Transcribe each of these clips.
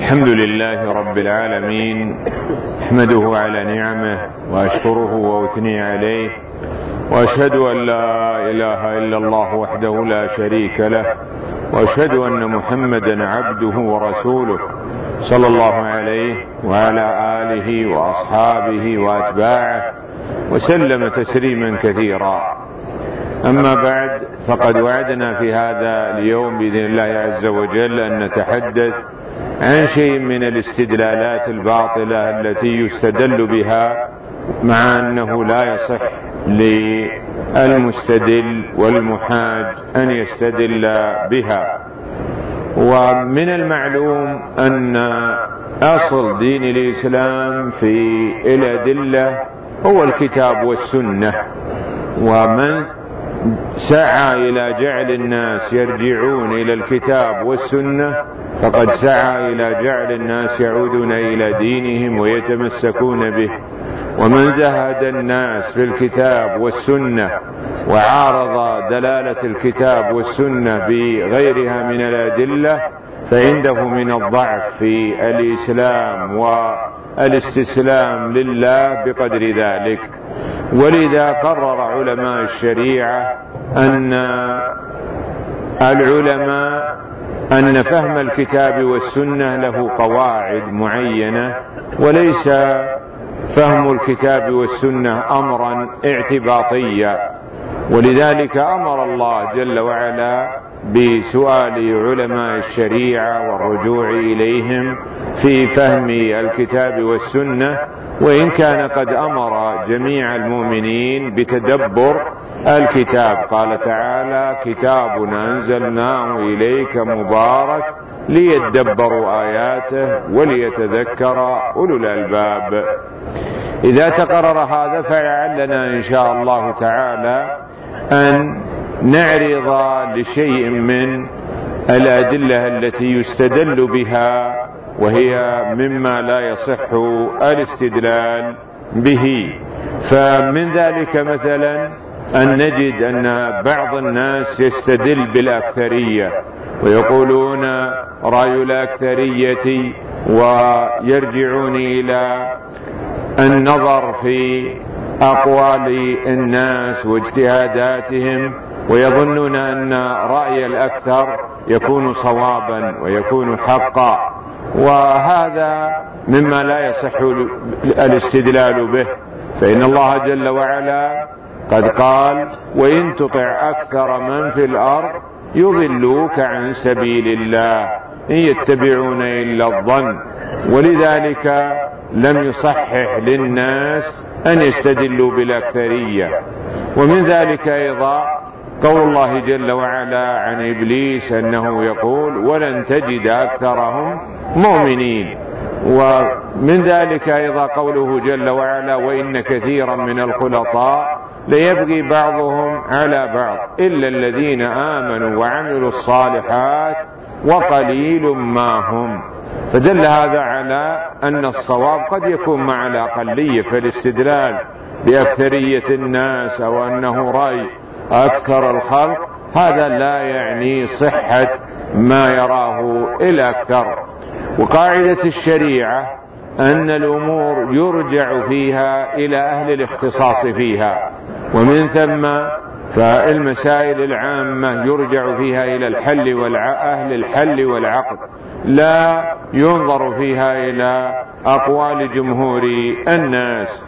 الحمد لله رب العالمين، أحمده على نعمه وأشكره وأثني عليه، وأشهد أن لا إله إلا الله وحده لا شريك له، وأشهد أن محمدا عبده ورسوله صلى الله عليه وعلى آله وأصحابه وأتباعه وسلم تسليما كثيرا. أما بعد، فقد وعدنا في هذا اليوم بإذن الله عز وجل أن نتحدث عن شيء من الاستدلالات الباطلة التي يستدل بها، مع أنه لا يصح للمستدل والمحاج أن يستدل بها. ومن المعلوم أن أصل دين الإسلام في الأدلة هو الكتاب والسنة، ومن سعى إلى جعل الناس يرجعون إلى الكتاب والسنة فقد سعى إلى جعل الناس يعودون إلى دينهم ويتمسكون به. ومن زهد الناس في الكتاب والسنة وعارض دلالة الكتاب والسنة بغيرها من الأدلة فعنده من الضعف في الإسلام والاستسلام لله بقدر ذلك. ولذا قرر علماء الشريعة أن فهم الكتاب والسنة له قواعد معينة، وليس فهم الكتاب والسنة أمرا اعتباطيا. ولذلك أمر الله جل وعلا بسؤال علماء الشريعة والرجوع إليهم في فهم الكتاب والسنة، وإن كان قد أمر جميع المؤمنين بتدبر الكتاب. قال تعالى: كتاب أنزلناه إليك مبارك ليدبروا آياته وليتذكر أولو الألباب. إذا تقرر هذا فلعلنا إن شاء الله تعالى أن نعرض لشيء من الأدلة التي يستدل بها، وهي مما لا يصح الاستدلال به. فمن ذلك مثلا أن نجد أن بعض الناس يستدل بالأكثرية ويقولون رأي الأكثرية، ويرجعون إلى النظر في أقوال الناس واجتهاداتهم، ويظنون أن رأي الأكثر يكون صوابا ويكون حقا، وهذا مما لا يصح الاستدلال به. فإن الله جل وعلا قد قال: وإن تطع أكثر من في الأرض يضلوك عن سبيل الله إن يتبعون إلا الظن. ولذلك لم يصحح للناس أن يستدلوا بالأكثرية. ومن ذلك أيضا قول الله جل وعلا عن إبليس أنه يقول: ولن تجد أكثرهم مؤمنين. ومن ذلك أيضا قوله جل وعلا: وإن كثيرا من الخلطاء ليبغي بعضهم على بعض إلا الذين آمنوا وعملوا الصالحات وقليل ما هم. فدل هذا على أن الصواب قد يكون مع الأقلية، فالاستدلال بأكثرية الناس أو أنه رأي أكثر الخلق هذا لا يعني صحة ما يراه الأكثر. وقاعدة الشريعة أن الأمور يرجع فيها إلى أهل الاختصاص فيها، ومن ثم فالمسائل العامة يرجع فيها إلى أهل الحل والعقد، لا ينظر فيها إلى أقوال جمهور الناس.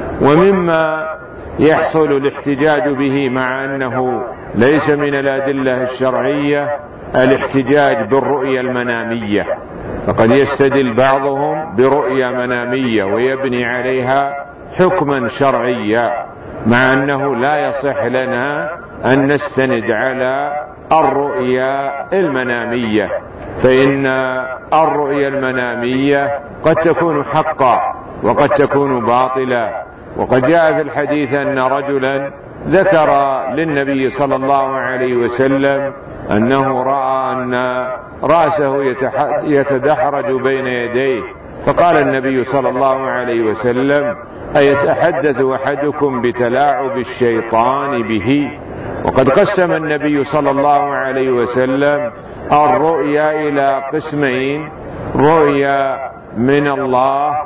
ومما يحصل الاحتجاج به مع أنه ليس من الأدلة الشرعية الاحتجاج بالرؤية المنامية، فقد يستدل بعضهم برؤية منامية ويبني عليها حكما شرعيا، مع أنه لا يصح لنا أن نستند على الرؤية المنامية، فإن الرؤية المنامية قد تكون حقا وقد تكون باطلا. وقد جاء في الحديث أن رجلا ذكر للنبي صلى الله عليه وسلم أنه رأى أن رأسه يتدحرج بين يديه، فقال النبي صلى الله عليه وسلم: أيتحدث أحدكم بتلاعب الشيطان به؟ وقد قسم النبي صلى الله عليه وسلم الرؤيا إلى قسمين: رؤيا من الله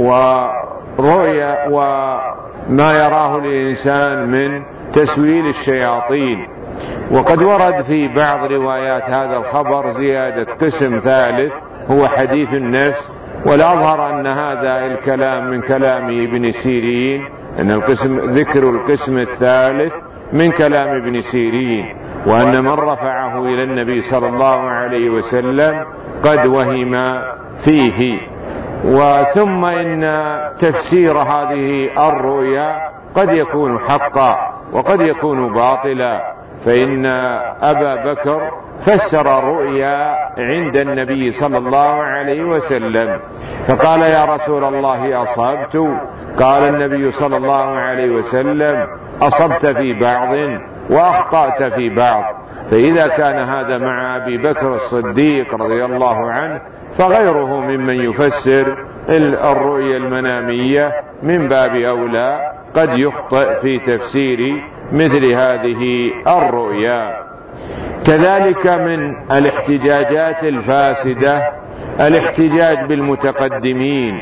ورؤيا وما يراه الإنسان من تسويل الشياطين. وقد ورد في بعض روايات هذا الخبر زيادة قسم ثالث هو حديث النفس، والأظهر أن هذا الكلام من كلام ابن سيرين، أن ذكر القسم الثالث من كلام ابن سيرين، وأن من رفعه إلى النبي صلى الله عليه وسلم قد وهم فيه. وثم إن تفسير هذه الرؤيا قد يكون حقا وقد يكون باطلا، فإن أبا بكر فسر الرؤيا عند النبي صلى الله عليه وسلم فقال: يا رسول الله أصبت؟ قال النبي صلى الله عليه وسلم: أصبت في بعض وأخطأت في بعض. فإذا كان هذا مع أبي بكر الصديق رضي الله عنه، فغيره ممن يفسر الرؤيا المنامية من باب أولى قد يخطئ في تفسير مثل هذه الرؤيا. كذلك من الاحتجاجات الفاسدة الاحتجاج بالمتقدمين،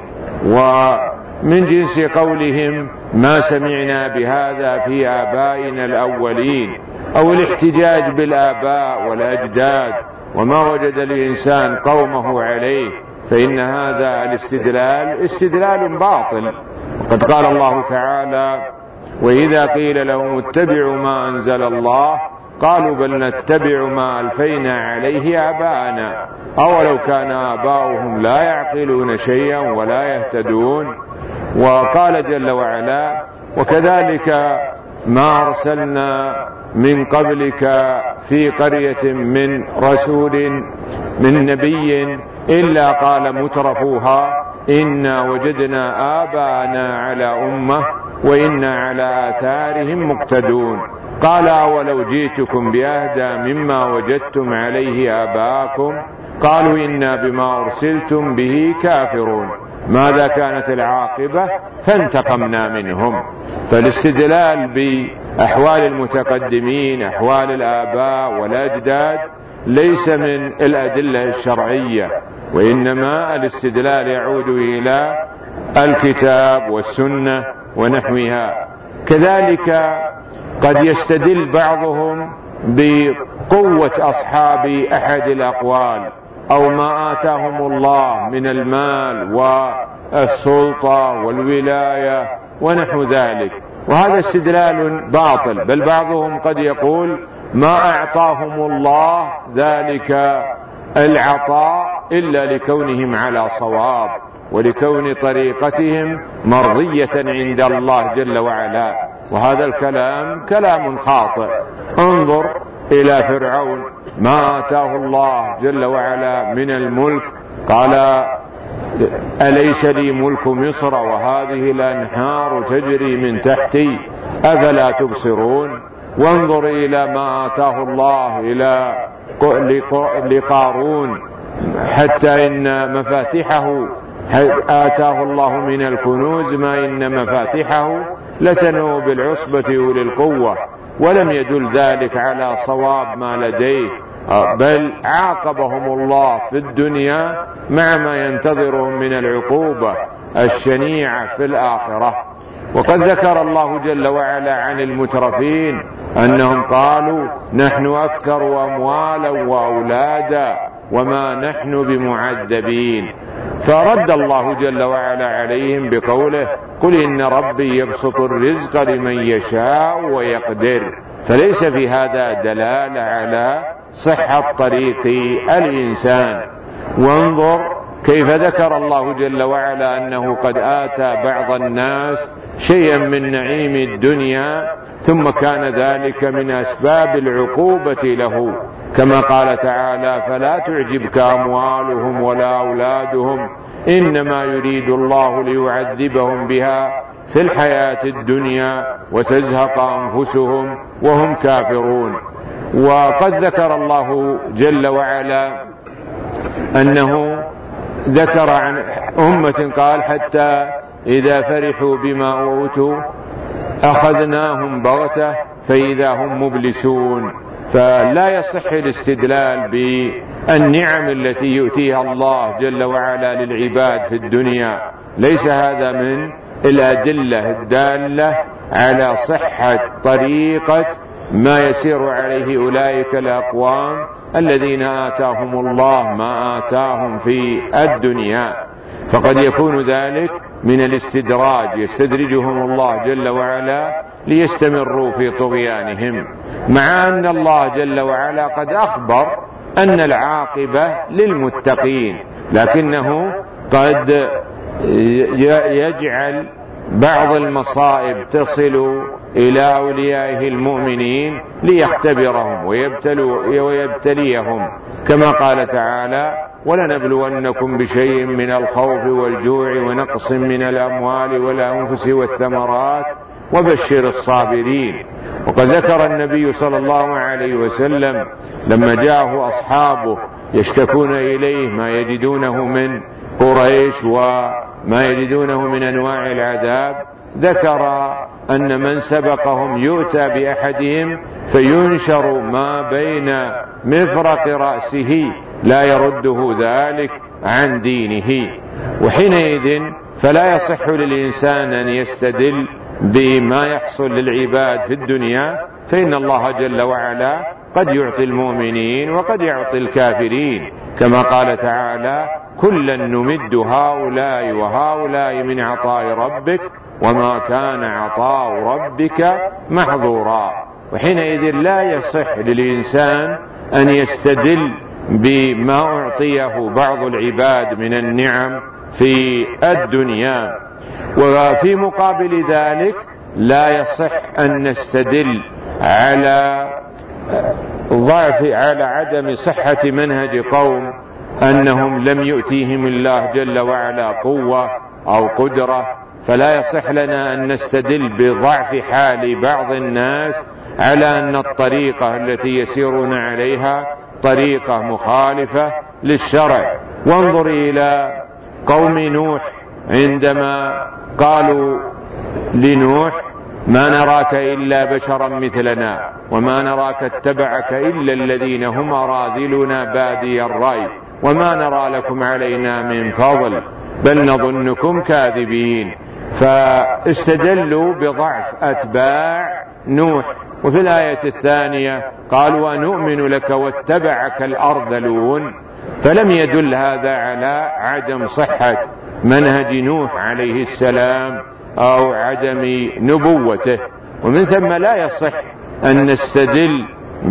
ومن جنس قولهم: ما سمعنا بهذا في آبائنا الأولين، أو الاحتجاج بالآباء والأجداد وما وجد الإنسان قومه عليه، فإن هذا الاستدلال استدلال باطل. وقد قال الله تعالى: وإذا قيل لهم اتبعوا ما أنزل الله قالوا بل نتبع ما ألفينا عليه آباءنا أولو كان آباؤهم لا يعقلون شيئا ولا يهتدون. وقال جل وعلا: وكذلك ما أرسلنا من قبلك في قرية من رسول من نبي إلا قال مترفوها إنا وجدنا آباءنا على أمة وإنا على آثارهم مقتدون. قال: أولو جئتكم بأهدى مما وجدتم عليه آباءكم قالوا إنا بما أرسلتم به كافرون. ماذا كانت العاقبة؟ فانتقمنا منهم. فالاستدلال بأحوال المتقدمين أحوال الآباء والأجداد ليس من الأدلة الشرعية، وإنما الاستدلال يعود إلى الكتاب والسنة ونحوها. كذلك قد يستدل بعضهم بقوة أصحاب أحد الأقوال أو ما آتاهم الله من المال والسلطة والولاية ونحو ذلك، وهذا استدلال باطل. بل بعضهم قد يقول: ما أعطاهم الله ذلك العطاء إلا لكونهم على صواب ولكون طريقتهم مرضية عند الله جل وعلا، وهذا الكلام كلام خاطئ. انظر إلى فرعون، ما آتاه الله جل وعلا من الملك قال: أليس لي ملك مصر وهذه الأنهار تجري من تحتي أفلا تبصرون. وانظر إلى ما آتاه الله لقارون، حتى إن مفاتحه آتاه الله من الكنوز ما إن مفاتحه لتنوء بالعصبة أولي القوة، ولم يدل ذلك على صواب ما لديه، بل عاقبهم الله في الدنيا مع ما ينتظرهم من العقوبة الشنيعة في الآخرة. وقد ذكر الله جل وعلا عن المترفين أنهم قالوا: نحن أكثر أموالا وأولادا وما نحن بمعذبين. فرد الله جل وعلا عليهم بقوله: قل إن ربي يبسط الرزق لمن يشاء ويقدر. فليس في هذا دلالة على صحة طريق الإنسان. وانظر كيف ذكر الله جل وعلا أنه قد آتى بعض الناس شيئا من نعيم الدنيا ثم كان ذلك من أسباب العقوبة له، كما قال تعالى: فلا تعجبك أموالهم ولا أولادهم إنما يريد الله ليعذبهم بها في الحياة الدنيا وتزهق أنفسهم وهم كافرون. وقد ذكر الله جل وعلا أنه ذكر عن أمة قال: حتى إذا فرحوا بما أوتوا أخذناهم بغتة فإذا هم مبلسون. فلا يصح الاستدلال بالنعم التي يؤتيها الله جل وعلا للعباد في الدنيا، ليس هذا من الأدلة الدالة على صحة طريقة ما يسير عليه أولئك الأقوام الذين آتاهم الله ما آتاهم في الدنيا. فقد يكون ذلك من الاستدراج، يستدرجهم الله جل وعلا ليستمروا في طغيانهم، مع أن الله جل وعلا قد أخبر أن العاقبة للمتقين، لكنه قد يجعل بعض المصائب تصل إلى أوليائه المؤمنين ليختبرهم ويبتليهم، كما قال تعالى: ولنبلونكم بشيء من الخوف والجوع ونقص من الأموال والأنفس والثمرات وبشر الصابرين. وقد ذكر النبي صلى الله عليه وسلم لما جاءه أصحابه يشتكون إليه ما يجدونه من قريش وما يجدونه من أنواع العذاب، ذكر أن من سبقهم يؤتى بأحدهم فينشر ما بين مفرق رأسه لا يرده ذلك عن دينه. وحينئذ فلا يصح للإنسان أن يستدل بما يحصل للعباد في الدنيا، فإن الله جل وعلا قد يعطي المؤمنين وقد يعطي الكافرين، كما قال تعالى: كلا نمد هؤلاء وهؤلاء من عطاء ربك وما كان عطاء ربك محظورا. وحينئذ لا يصح للإنسان أن يستدل بما أعطيه بعض العباد من النعم في الدنيا. وفي مقابل ذلك لا يصح أن نستدل على عدم صحة منهج قوم أنهم لم يؤتيهم الله جل وعلا قوة أو قدرة، فلا يصح لنا أن نستدل بضعف حال بعض الناس على أن الطريقة التي يسيرون عليها طريقة مخالفة للشرع. وانظر إلى قوم نوح عندما قالوا لنوح: ما نراك إلا بشرا مثلنا وما نراك اتبعك إلا الذين هم أراذلنا بادي الرأي وما نرى لكم علينا من فضل بل نظنكم كاذبين. فاستدلوا بضعف أتباع نوح. وفي الآية الثانية قالوا: ونؤمن لك واتبعك الأرذلون. فلم يدل هذا على عدم صحة منهج نوح عليه السلام أو عدم نبوته. ومن ثم لا يصح أن نستدل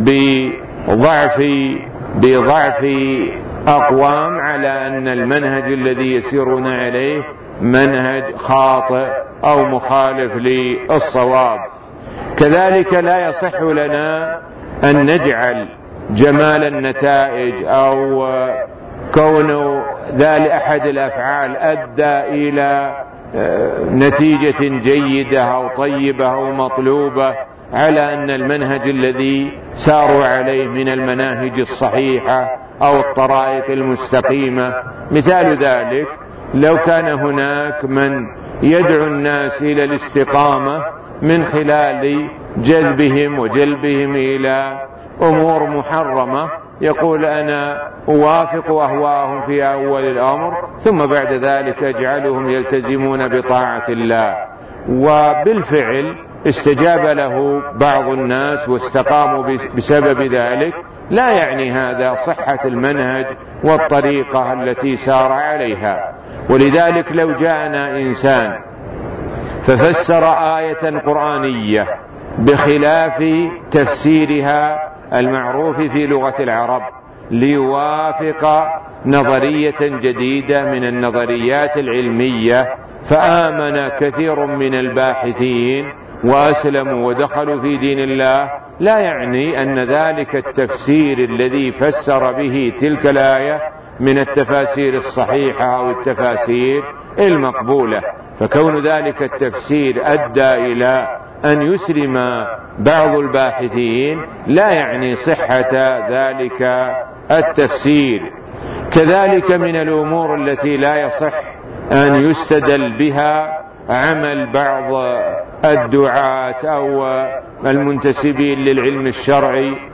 بضعف أقوام على أن المنهج الذي يسيرون عليه منهج خاطئ أو مخالف للصواب. كذلك لا يصح لنا أن نجعل جمال النتائج أو كون ذلك أحد الأفعال أدى إلى نتيجة جيدة أو طيبة أو مطلوبة على أن المنهج الذي ساروا عليه من المناهج الصحيحة أو الطرائق المستقيمة. مثال ذلك لو كان هناك من يدعو الناس إلى الاستقامة من خلال جذبهم وجلبهم إلى أمور محرمة، يقول: أنا أوافق أهواءهم في أول الأمر ثم بعد ذلك أجعلهم يلتزمون بطاعة الله. وبالفعل استجاب له بعض الناس واستقاموا بسبب ذلك. لا يعني هذا صحة المنهج والطريقة التي سار عليها. ولذلك لو جاءنا إنسان ففسر آية قرآنية بخلاف تفسيرها المعروف في لغة العرب ليوافق نظرية جديدة من النظريات العلمية، فآمن كثير من الباحثين وأسلموا ودخلوا في دين الله، لا يعني أن ذلك التفسير الذي فسر به تلك الآية من التفاسير الصحيحة أو التفاسير المقبولة. فكون ذلك التفسير أدى إلى أن يسلم بعض الباحثين لا يعني صحة ذلك التفسير. كذلك من الأمور التي لا يصح أن يستدل بها عمل بعض الدعاة أو المنتسبين للعلم الشرعي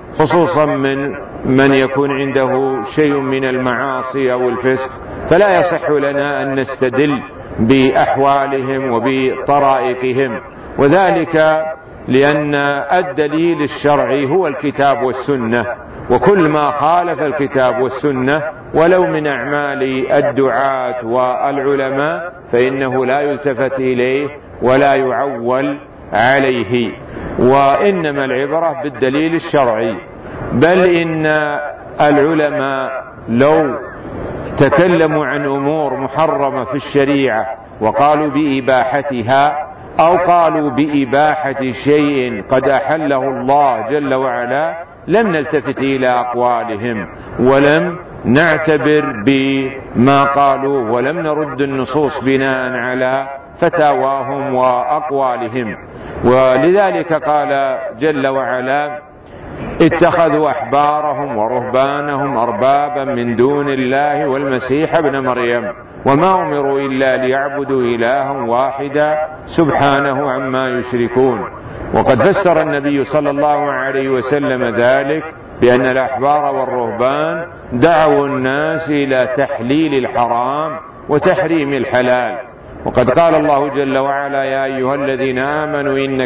خصوصا من يكون عنده شيء من المعاصي أو الفسق، فلا يصح لنا أن نستدل بأحوالهم وبطرائقهم، وذلك لأن الدليل الشرعي هو الكتاب والسنة، وكل ما خالف الكتاب والسنة ولو من أعمال الدعاة والعلماء فإنه لا يلتفت إليه ولا يعول عليه، وإنما العبرة بالدليل الشرعي. بل إن العلماء لو تكلموا عن أمور محرمة في الشريعة وقالوا بإباحتها أو قالوا بإباحة شيء قد أحله الله جل وعلا لم نلتفت إلى أقوالهم ولم نعتبر بما قالوا ولم نرد النصوص بناء على فتاواهم وأقوالهم. ولذلك قال جل وعلا: اتخذوا أحبارهم ورهبانهم أربابا من دون الله والمسيح ابن مريم وما أمروا إلا ليعبدوا إلها واحدا سبحانه عما يشركون. وقد فسر النبي صلى الله عليه وسلم ذلك بأن الأحبار والرهبان دعوا الناس إلى تحليل الحرام وتحريم الحلال. وقد قال الله جل وعلا: يا أيها الذين آمنوا إن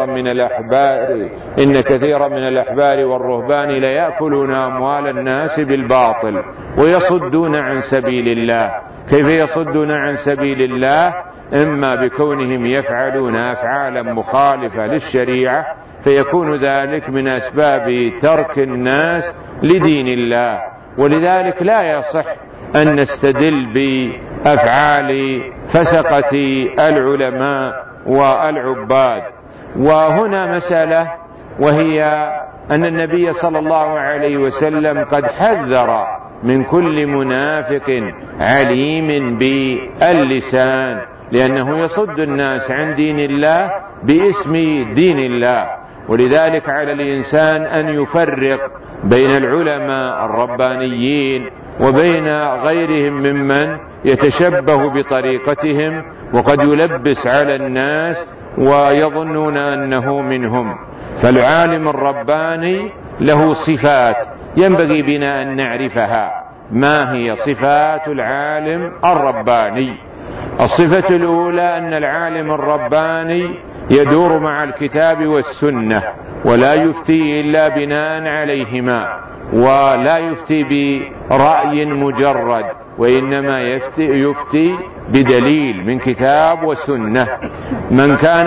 كثيرا من الأحبار والرهبان ليأكلون أموال الناس بالباطل ويصدون عن سبيل الله. كيف يصدون عن سبيل الله؟ إما بكونهم يفعلون أفعالا مخالفة للشريعة فيكون ذلك من أسباب ترك الناس لدين الله، ولذلك لا يصح أن نستدل بأفعال فسقة العلماء والعباد. وهنا مسألة، وهي أن النبي صلى الله عليه وسلم قد حذر من كل منافق عليم باللسان، لأنه يصد الناس عن دين الله باسم دين الله. ولذلك على الإنسان أن يفرق بين العلماء الربانيين وبين غيرهم ممن يتشبه بطريقتهم وقد يلبس على الناس ويظنون أنه منهم. فالعالم الرباني له صفات ينبغي بنا أن نعرفها. ما هي صفات العالم الرباني؟ الصفة الأولى أن العالم الرباني يدور مع الكتاب والسنة ولا يفتي إلا بناء عليهما، ولا يفتي برأي مجرد، وإنما يفتي بدليل من كتاب وسنة. من كان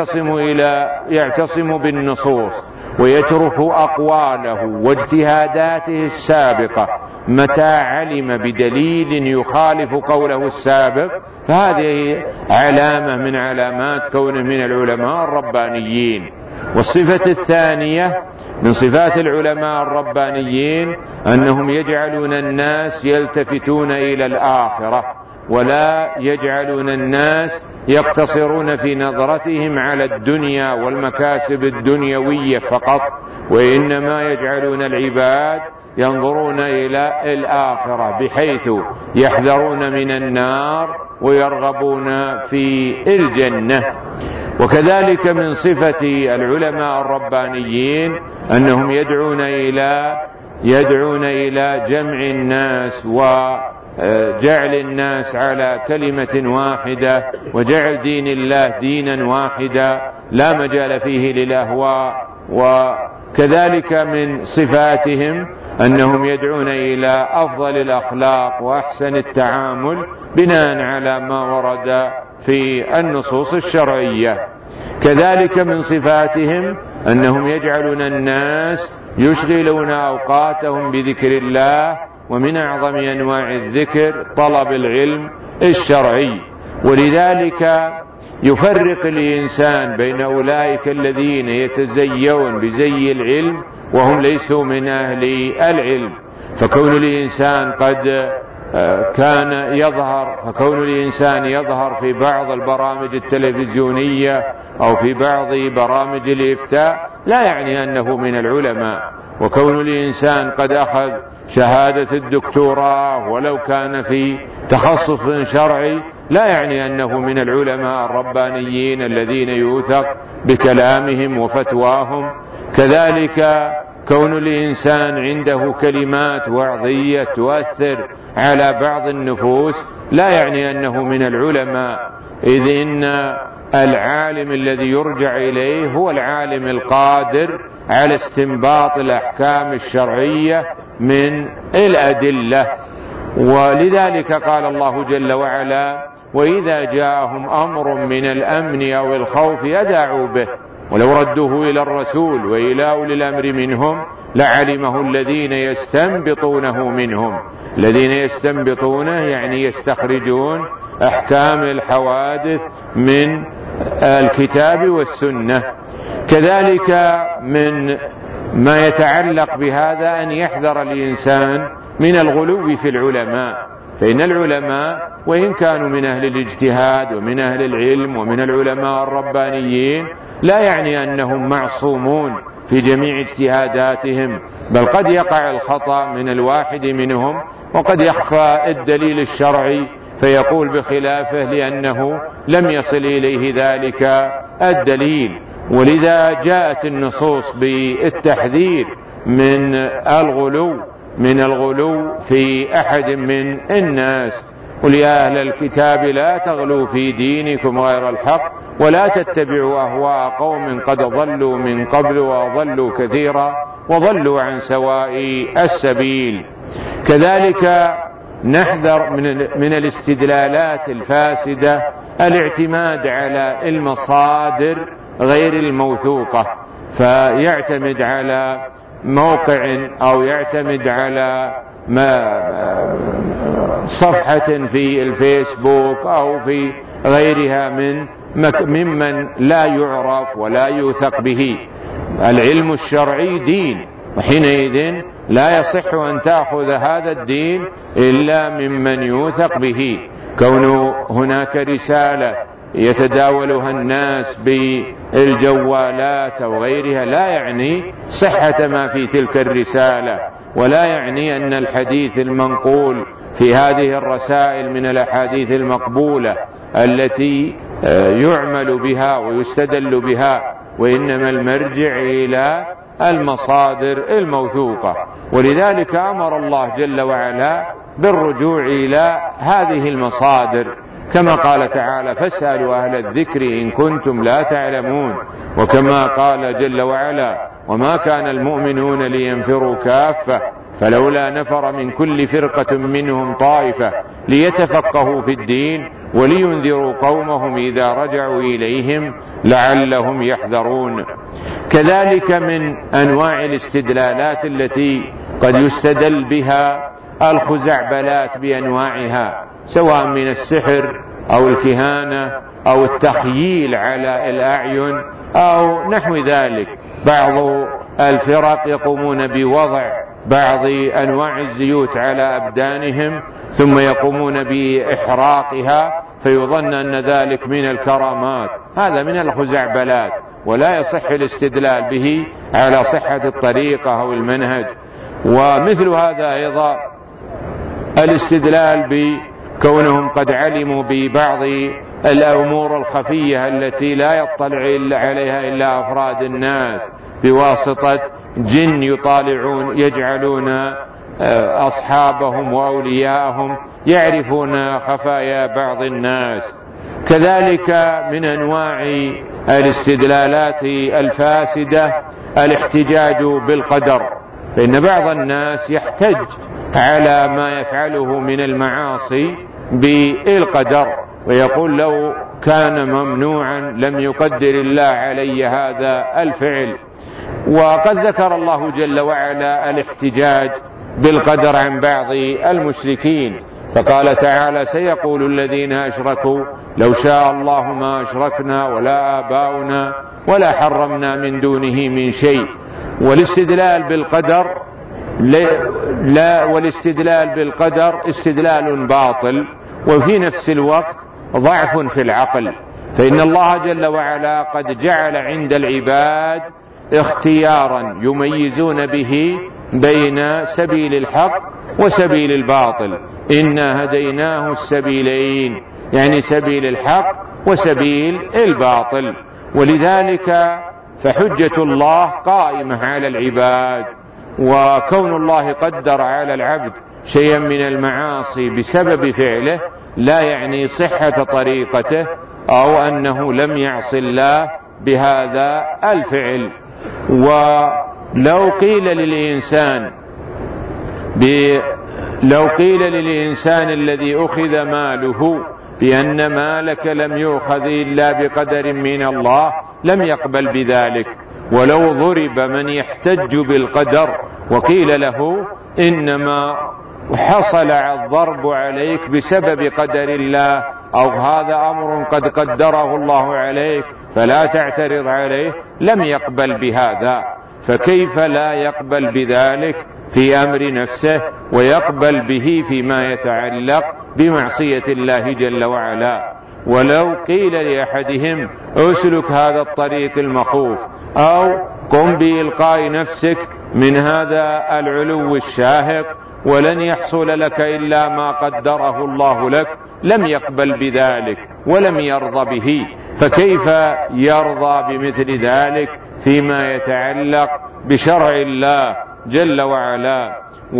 يعتصم بالنصوص ويترك أقواله واجتهاداته السابقة متى علم بدليل يخالف قوله السابق فهذه علامة من علامات كونه من العلماء الربانيين. والصفة الثانية من صفات العلماء الربانيين أنهم يجعلون الناس يلتفتون إلى الآخرة، ولا يجعلون الناس يقتصرون في نظرتهم على الدنيا والمكاسب الدنيوية فقط، وإنما يجعلون العباد ينظرون إلى الآخرة بحيث يحذرون من النار ويرغبون في الجنة. وكذلك من صفة العلماء الربانيين أنهم يدعون إلى جمع الناس وجعل الناس على كلمة واحدة وجعل دين الله دينا واحدا لا مجال فيه للأهواء. وكذلك من صفاتهم أنهم يدعون إلى أفضل الأخلاق وأحسن التعامل بناء على ما ورد في النصوص الشرعية. كذلك من صفاتهم أنهم يجعلون الناس يشغلون أوقاتهم بذكر الله، ومن أعظم أنواع الذكر طلب العلم الشرعي. ولذلك يفرق الإنسان بين أولئك الذين يتزيون بزي العلم وهم ليسوا من أهل العلم، فكون الإنسان قد فكون الإنسان يظهر في بعض البرامج التلفزيونية أو في بعض برامج الإفتاء لا يعني أنه من العلماء. وكون الإنسان قد أخذ شهادة الدكتوراه ولو كان في تخصص شرعي لا يعني أنه من العلماء الربانيين الذين يوثق بكلامهم وفتواهم. كذلك كون الإنسان عنده كلمات وعظية تؤثر على بعض النفوس لا يعني أنه من العلماء، إذ إن العالم الذي يرجع إليه هو العالم القادر على استنباط الأحكام الشرعية من الأدلة. ولذلك قال الله جل وعلا: وإذا جاءهم أمر من الأمن أو الخوف أذاعوا به ولو ردوه إلى الرسول وإلى أولي الأمر منهم لعلمه الذين يستنبطونه منهم. الذين يستنبطونه يعني يستخرجون أحكام الحوادث من الكتاب والسنة. كذلك من ما يتعلق بهذا أن يحذر الإنسان من الغلو في العلماء، فإن العلماء وإن كانوا من أهل الاجتهاد ومن أهل العلم ومن العلماء الربانيين لا يعني أنهم معصومون في جميع اجتهاداتهم، بل قد يقع الخطأ من الواحد منهم، وقد يخفى الدليل الشرعي فيقول بخلافه لأنه لم يصل إليه ذلك الدليل. ولذا جاءت النصوص بالتحذير من الغلو في أحد من الناس. قل يا أهل الكتاب لا تغلوا في دينكم غير الحق ولا تتبعوا أهواء قوم قد ضلوا من قبل وأضلوا كثيرا وضلوا عن سواء السبيل. كذلك نحذر من الاستدلالات الفاسدة الاعتماد على المصادر غير الموثوقة، فيعتمد على موقع أو يعتمد على صفحة في الفيسبوك أو في غيرها ممن لا يعرف ولا يوثق به. العلم الشرعي دين، وحينئذ لا يصح أن تأخذ هذا الدين إلا ممن يوثق به. كون هناك رسالة يتداولها الناس بالجوالات أو غيرها لا يعني صحة ما في تلك الرسالة، ولا يعني أن الحديث المنقول في هذه الرسائل من الأحاديث المقبولة التي يعمل بها ويستدل بها، وإنما المرجع إلى المصادر الموثوقة. ولذلك أمر الله جل وعلا بالرجوع إلى هذه المصادر، كما قال تعالى: فاسألوا أهل الذكر إن كنتم لا تعلمون. وكما قال جل وعلا: وما كان المؤمنون لينفروا كافة فلولا نفر من كل فرقة منهم طائفة ليتفقهوا في الدين ولينذروا قومهم إذا رجعوا إليهم لعلهم يحذرون. كذلك من أنواع الاستدلالات التي قد يستدل بها الخزعبلات بأنواعها، سواء من السحر أو الكهانة أو التخييل على الأعين أو نحو ذلك. بعض الفرق يقومون بوضع بعض أنواع الزيوت على أبدانهم ثم يقومون بإحراقها فيظن أن ذلك من الكرامات. هذا من الخزعبلات ولا يصح الاستدلال به على صحة الطريقة أو المنهج. ومثل هذا أيضا الاستدلال بكونهم قد علموا ببعض الأمور الخفية التي لا يطلع عليها إلا أفراد الناس بواسطة جن يجعلون أصحابهم وأولياءهم يعرفون خفايا بعض الناس. كذلك من أنواع الاستدلالات الفاسدة الاحتجاج بالقدر، فإن بعض الناس يحتج على ما يفعله من المعاصي بالقدر، ويقول لو كان ممنوعا لم يقدر الله علي هذا الفعل. وقد ذكر الله جل وعلا الاحتجاج بالقدر عن بعض المشركين، فقال تعالى: سيقول الذين أشركوا لو شاء الله ما أشركنا ولا آباؤنا ولا حرمنا من دونه من شيء. والاستدلال بالقدر استدلال باطل، وفي نفس الوقت ضعف في العقل، فإن الله جل وعلا قد جعل عند العباد اختيارا يميزون به بين سبيل الحق وسبيل الباطل. إنا هديناه السبيلين، يعني سبيل الحق وسبيل الباطل. ولذلك فحجة الله قائمة على العباد، وكون الله قدر على العبد شيئا من المعاصي بسبب فعله لا يعني صحة طريقته أو أنه لم يعص الله بهذا الفعل. ولو قيل للإنسان الذي أخذ ماله بأن مالك لم يؤخذ إلا بقدر من الله لم يقبل بذلك. ولو ضرب من يحتج بالقدر وقيل له إنما حصل الضرب عليك بسبب قدر الله، أو هذا أمر قد قدره الله عليك فلا تعترض عليه، لم يقبل بهذا. فكيف لا يقبل بذلك في أمر نفسه ويقبل به فيما يتعلق بمعصية الله جل وعلا؟ ولو قيل لأحدهم اسلك هذا الطريق المخوف أو قم بإلقاء نفسك من هذا العلو الشاهق ولن يحصل لك إلا ما قدره الله لك، لم يقبل بذلك ولم يرضى به. فكيف يرضى بمثل ذلك فيما يتعلق بشرع الله جل وعلا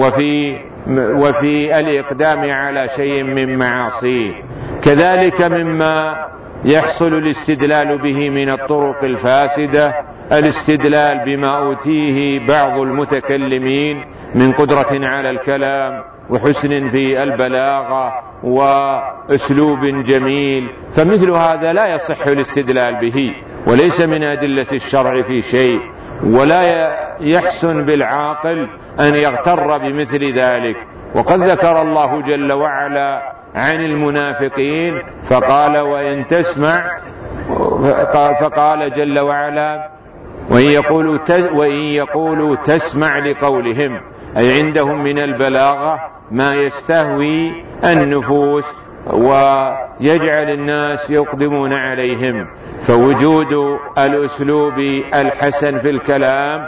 وفي الإقدام على شيء من معاصيه؟ كذلك مما يحصل الاستدلال به من الطرق الفاسدة الاستدلال بما أوتيه بعض المتكلمين من قدرة على الكلام وحسن في البلاغة وأسلوب جميل، فمثل هذا لا يصح الاستدلال به وليس من أدلة الشرع في شيء، ولا يحسن بالعاقل أن يغتر بمثل ذلك. وقد ذكر الله جل وعلا عن المنافقين فقال فقال جل وعلا وإن يقولوا تسمع لقولهم، أي عندهم من البلاغة ما يستهوي النفوس ويجعل الناس يقدمون عليهم. فوجود الأسلوب الحسن في الكلام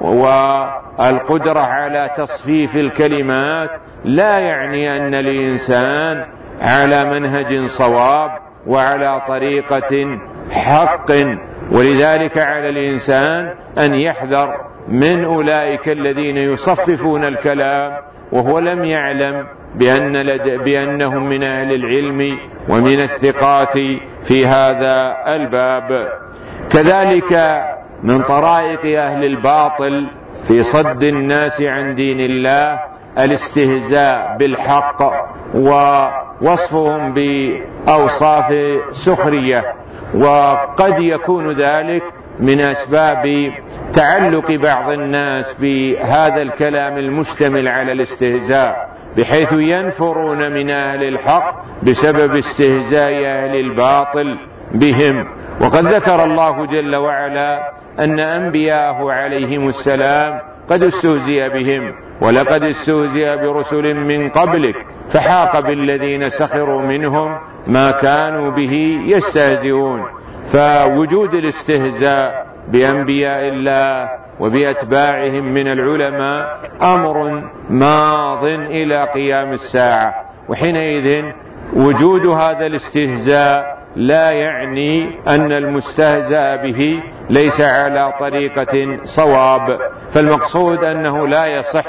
والقدرة على تصفيف الكلمات لا يعني أن الإنسان على منهج صواب وعلى طريقة حق، ولذلك على الإنسان أن يحذر من أولئك الذين يصففون الكلام وهو لم يعلم بأنهم من أهل العلم ومن الثقات في هذا الباب. كذلك من طرائق أهل الباطل في صد الناس عن دين الله الاستهزاء بالحق ووصفهم بأوصاف سخرية، وقد يكون ذلك من أسباب تعلق بعض الناس بهذا الكلام المشتمل على الاستهزاء، بحيث ينفرون من أهل الحق بسبب استهزاء أهل الباطل بهم. وقد ذكر الله جل وعلا أن أنبياءه عليهم السلام قد استهزئ بهم، ولقد استهزئ برسل من قبلك فحاق بالذين سخروا منهم ما كانوا به يستهزئون. فوجود الاستهزاء بأنبياء الله وبأتباعهم من العلماء أمر ماض إلى قيام الساعة، وحينئذ وجود هذا الاستهزاء لا يعني أن المستهزأ به ليس على طريقة صواب. فالمقصود أنه لا يصح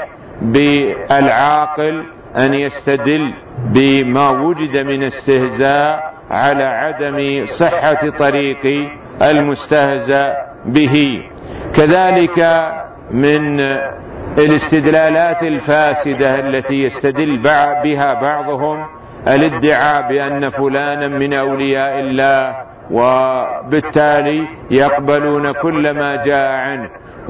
بالعاقل أن يستدل بما وجد من استهزاء على عدم صحة طريق المستهزأ به. كذلك من الاستدلالات الفاسدة التي يستدل بها بعضهم الادعاء بأن فلانا من أولياء الله، وبالتالي يقبلون كل ما جاء عنه.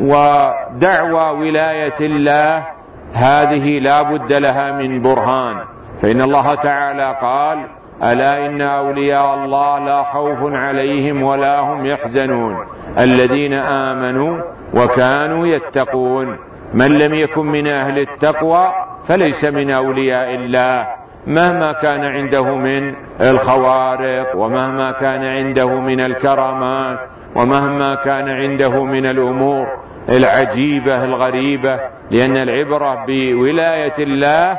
ودعوى ولاية الله هذه لا بد لها من برهان، فإن الله تعالى قال ألا إن أولياء الله لا خوف عليهم ولا هم يحزنون الذين آمنوا وكانوا يتقون. من لم يكن من أهل التقوى فليس من أولياء الله، مهما كان عنده من الخوارق ومهما كان عنده من الكرامات ومهما كان عنده من الأمور العجيبة الغريبة، لأن العبرة بولاية الله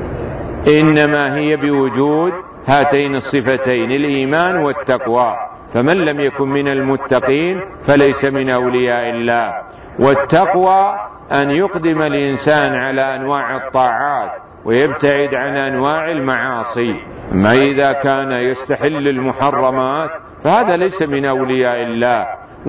إنما هي بوجود هاتين الصفتين الإيمان والتقوى. فمن لم يكن من المتقين فليس من أولياء الله. والتقوى أن يقدم الإنسان على أنواع الطاعات ويبتعد عن أنواع المعاصي. ما إذا كان يستحل المحرمات فهذا ليس من أولياء الله،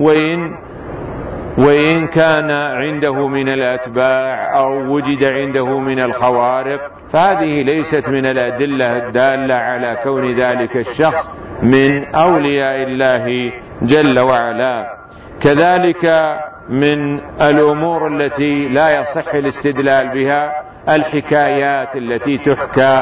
وإن كان عنده من الأتباع أو وجد عنده من الخوارق فهذه ليست من الأدلة الدالة على كون ذلك الشخص من أولياء الله جل وعلا. كذلك من الأمور التي لا يصح الاستدلال بها الحكايات التي تحكى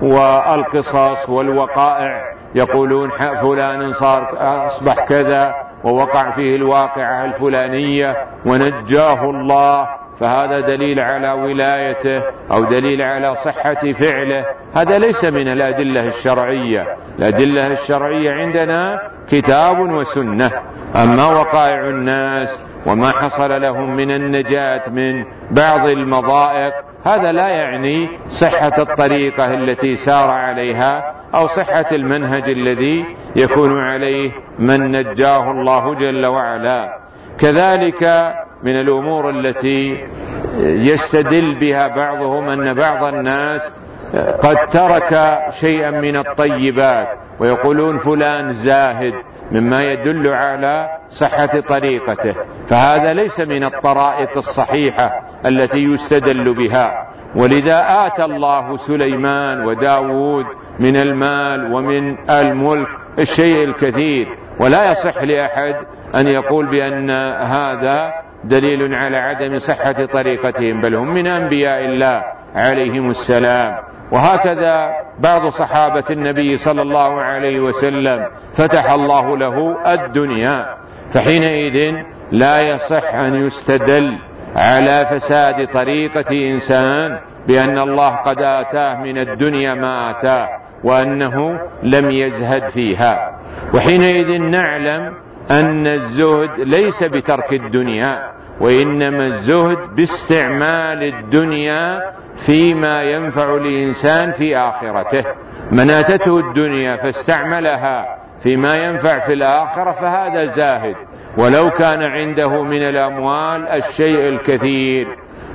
والقصص والوقائع، يقولون فلان أصبح كذا ووقع فيه الواقعة الفلانية ونجاه الله، فهذا دليل على ولايته أو دليل على صحة فعله. هذا ليس من الأدلة الشرعية. الأدلة الشرعية عندنا كتاب وسنة. أما وقائع الناس وما حصل لهم من النجاة من بعض المضائق هذا لا يعني صحة الطريقة التي سار عليها أو صحة المنهج الذي يكون عليه من نجاه الله جل وعلا. كذلك من الأمور التي يستدل بها بعضهم أن بعض الناس قد ترك شيئا من الطيبات ويقولون فلان زاهد، مما يدل على صحة طريقته، فهذا ليس من الطرائق الصحيحة التي يستدل بها. ولذا آتى الله سليمان وداود من المال ومن الملك الشيء الكثير، ولا يصح لأحد أن يقول بأن هذا دليل على عدم صحة طريقتهم، بل هم من أنبياء الله عليهم السلام. وهكذا بعض صحابة النبي صلى الله عليه وسلم فتح الله له الدنيا، فحينئذ لا يصح أن يستدل على فساد طريقة إنسان بأن الله قد آتاه من الدنيا ما آتاه وأنه لم يزهد فيها. وحينئذ نعلم أن الزهد ليس بترك الدنيا، وإنما الزهد باستعمال الدنيا فيما ينفع الإنسان في آخرته. من أتته الدنيا فاستعملها فيما ينفع في الآخرة فهذا زاهد، ولو كان عنده من الأموال الشيء الكثير.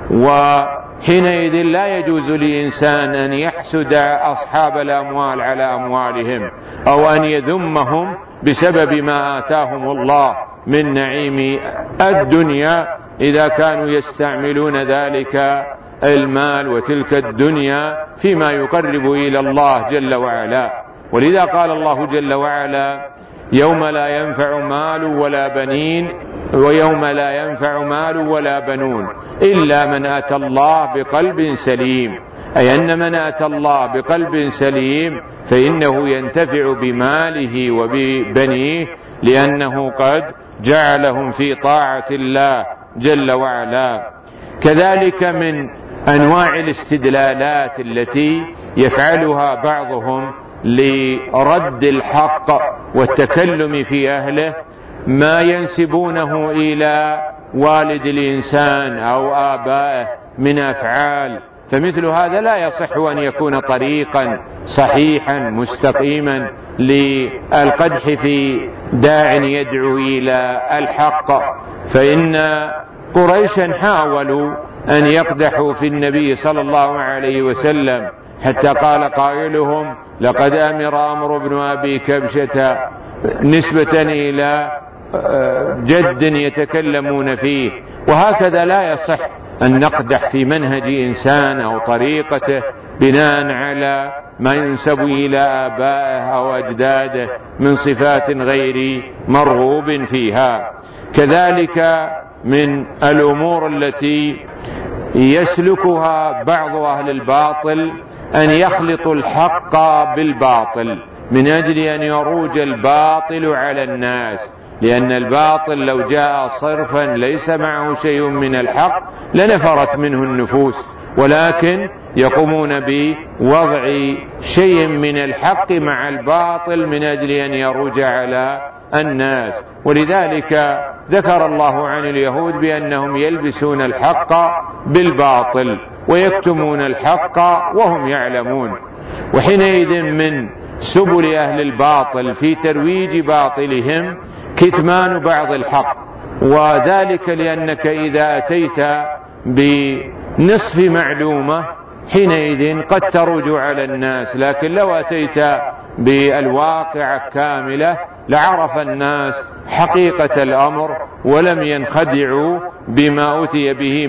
وحينئذ لا يجوز لإنسان أن يحسد أصحاب الأموال على أموالهم أو أن يذمهم بسبب ما آتاهم الله من نعيم الدنيا إذا كانوا يستعملون ذلك المال وتلك الدنيا فيما يقرب إلى الله جل وعلا. ولذا قال الله جل وعلا: يوم لا ينفع مال ولا بنين ويوم لا ينفع مال ولا بنون إلا من أتى الله بقلب سليم، أي أن من أتى الله بقلب سليم فإنه ينتفع بماله وببنيه لأنه قد جعلهم في طاعة الله جل وعلا. كذلك من أنواع الاستدلالات التي يفعلها بعضهم لرد الحق والتكلم في أهله ما ينسبونه إلى والد الإنسان أو آبائه من أفعال، فمثل هذا لا يصح أن يكون طريقا صحيحا مستقيما للقدح في داع يدعو إلى الحق. فإن قريشا حاولوا أن يقدحوا في النبي صلى الله عليه وسلم، حتى قال قائلهم: لقد أمر بن أبي كبشة، نسبة إلى جد يتكلمون فيه. وهكذا لا يصح أن نقدح في منهج إنسان أو طريقته بناء على ما ينسب إلى آبائه أو أجداده من صفات غير مرغوب فيها. كذلك من الأمور التي يسلكها بعض أهل الباطل أن يخلطوا الحق بالباطل من أجل أن يروج الباطل على الناس، لأن الباطل لو جاء صرفا ليس معه شيء من الحق لنفرت منه النفوس، ولكن يقومون بوضع شيء من الحق مع الباطل من أجل أن يروج على الناس. ولذلك ذكر الله عن اليهود بأنهم يلبسون الحق بالباطل ويكتمون الحق وهم يعلمون. وحينئذ من سبل أهل الباطل في ترويج باطلهم كتمان بعض الحق، وذلك لأنك إذا أتيت بنصف معلومة حينئذ قد تروج على الناس، لكن لو أتيت بالواقع كاملة لعرف الناس حقيقة الأمر ولم ينخدعوا بما أتي به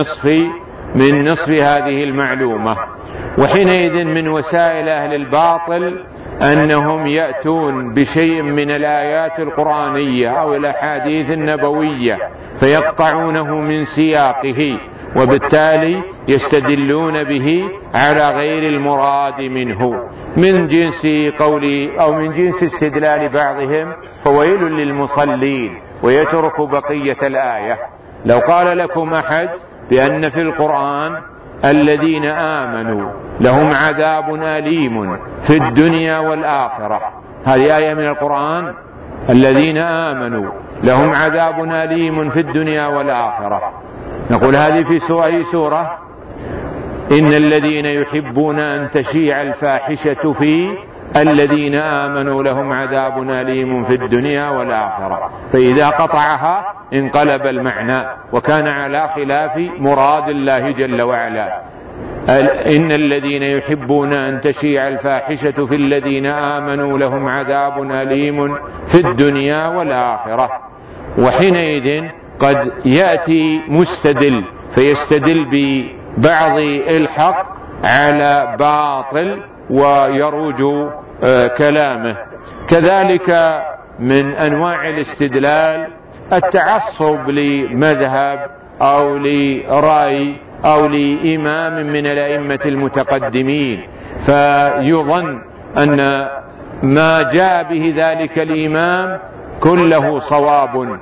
من نصف هذه المعلومة. وحينئذ من وسائل أهل الباطل أنهم يأتون بشيء من الآيات القرآنية أو الأحاديث النبوية فيقطعونه من سياقه، وبالتالي يستدلون به على غير المراد منه، من جنس قول أو من جنس استدلال بعضهم فويل للمصلين ويترك بقية الآية. لو قال لكم أحد بأن في القرآن الذين آمنوا لهم عذاب أليم في الدنيا والآخرة، هذه آية من القرآن، الذين آمنوا لهم عذاب أليم في الدنيا والآخرة، نقول هذه في سورة إن الذين يحبون أن تشيع الفاحشة في الذين آمنوا لهم عذاب أليم في الدنيا والآخرة، فإذا قطعها انقلب المعنى وكان على خلاف مراد الله جل وعلا. إن الذين يحبون أن تشيع الفاحشة في الذين آمنوا لهم عذاب أليم في الدنيا والآخرة. وحينئذ قد يأتي مستدل فيستدل ببعض الحق على باطل ويروج كلامه. كذلك من أنواع الاستدلال التعصب لمذهب أو لرأي أو لإمام من الأئمة المتقدمين، فيظن أن ما جاء به ذلك الإمام كله صواب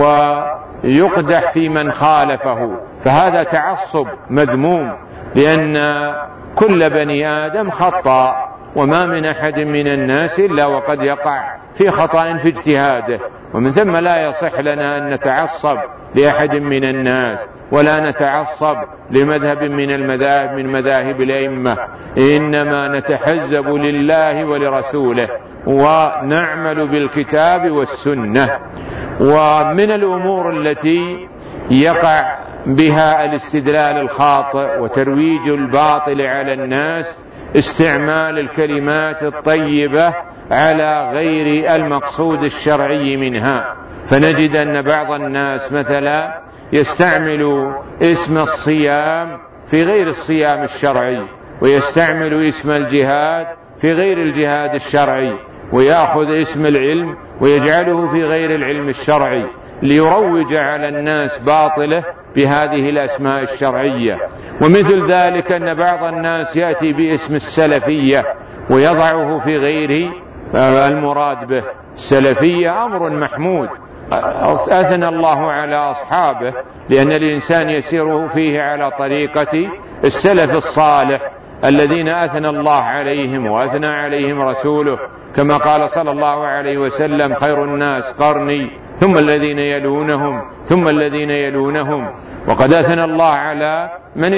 ويقدح في من خالفه، فهذا تعصب مذموم، لأن كل بني آدم خطأ وما من أحد من الناس إلا وقد يقع في خطأ في اجتهاده، ومن ثم لا يصح لنا أن نتعصب لأحد من الناس ولا نتعصب لمذهب من المذاهب من مذاهب الأئمة، إنما نتحزب لله ولرسوله ونعمل بالكتاب والسنة. ومن الأمور التي يقع بها الاستدلال الخاطئ وترويج الباطل على الناس استعمال الكلمات الطيبة على غير المقصود الشرعي منها، فنجد أن بعض الناس مثلا يستعمل اسم الصيام في غير الصيام الشرعي، ويستعمل اسم الجهاد في غير الجهاد الشرعي، ويأخذ اسم العلم ويجعله في غير العلم الشرعي ليروج على الناس باطله بهذه الأسماء الشرعية. ومثل ذلك أن بعض الناس يأتي باسم السلفية ويضعه في غير المراد به. السلفية أمر محمود أثنى الله على أصحابه، لأن الإنسان يسير فيه على طريقة السلف الصالح الذين أثنى الله عليهم وأثنى عليهم رسوله، كما قال صلى الله عليه وسلم خير الناس قرني ثم الذين يلونهم ثم الذين يلونهم. وقد أثنى الله على من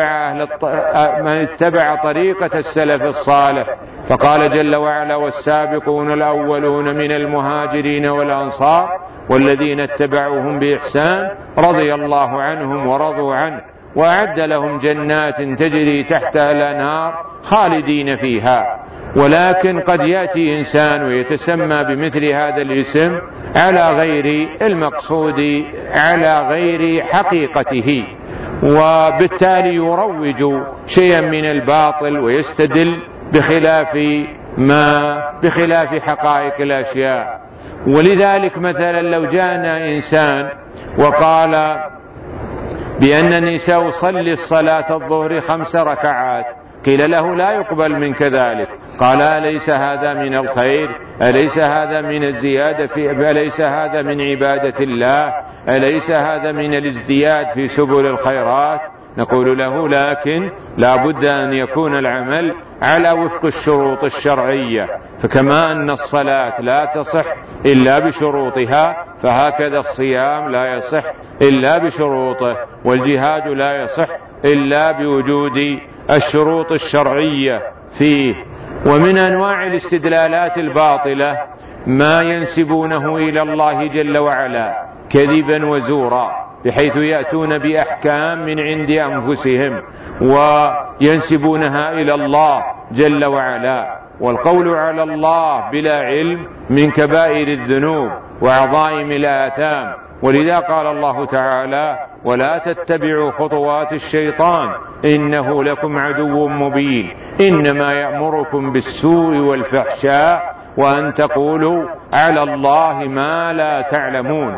اتبع طريقة السلف الصالح، فقال جل وعلا والسابقون الأولون من المهاجرين والأنصار والذين اتبعوهم بإحسان رضي الله عنهم ورضوا عنه وأعد لهم جنات تجري تحتها الأنهار خالدين فيها. ولكن قد يأتي إنسان ويتسمى بمثل هذا الاسم على غير المقصود على غير حقيقته، وبالتالي يروج شيئا من الباطل ويستدل بخلاف حقائق الأشياء. ولذلك مثلا لو جاءنا إنسان وقال بأنني سأصلي الصلاة الظهر 5 ركعات، قيل له لا يقبل منك ذلك، قال أليس هذا من الخير؟ أليس هذا من الزيادة أليس هذا من عبادة الله؟ أليس هذا من الازدياد في سبل الخيرات؟ نقول له لكن لا بد أن يكون العمل على وفق الشروط الشرعية، فكما أن الصلاة لا تصح إلا بشروطها فهكذا الصيام لا يصح إلا بشروطه، والجهاد لا يصح إلا بوجود الشروط الشرعية فيه. ومن أنواع الاستدلالات الباطلة ما ينسبونه إلى الله جل وعلا كذبا وزورا، بحيث يأتون بأحكام من عند أنفسهم وينسبونها إلى الله جل وعلا. والقول على الله بلا علم من كبائر الذنوب وعظائم الآثام، ولذا قال الله تعالى: ولا تتبعوا خطوات الشيطان إنه لكم عدو مبين إنما يأمركم بالسوء والفحشاء وأن تقولوا على الله ما لا تعلمون.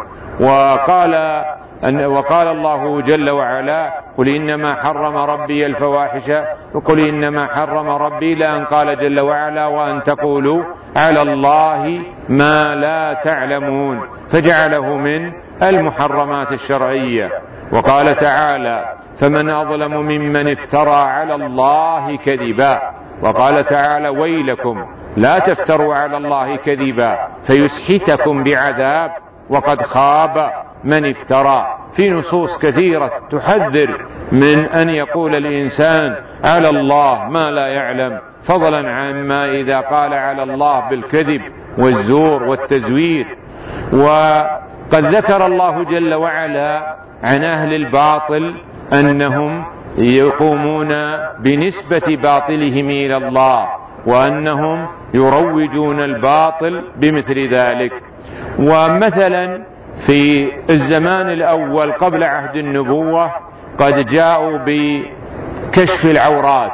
وقال الله جل وعلا: قل إنما حرم ربي الفواحش، قل إنما حرم ربي، لأن قال جل وعلا: وأن تقولوا على الله ما لا تعلمون، فجعله من المحرمات الشرعية. وقال تعالى: فمن أظلم ممن افترى على الله كذبا. وقال تعالى: ويلكم لا تفتروا على الله كذبا فيسحتكم بعذاب وقد خاب من افترى. في نصوص كثيرة تحذر من أن يقول الإنسان على الله ما لا يعلم، فضلا عما إذا قال على الله بالكذب والزور والتزوير. وقد ذكر الله جل وعلا عن أهل الباطل أنهم يقومون بنسبة باطلهم إلى الله، وأنهم يروجون الباطل بمثل ذلك. ومثلا في الزمان الأول قبل عهد النبوة قد جاءوا بكشف العورات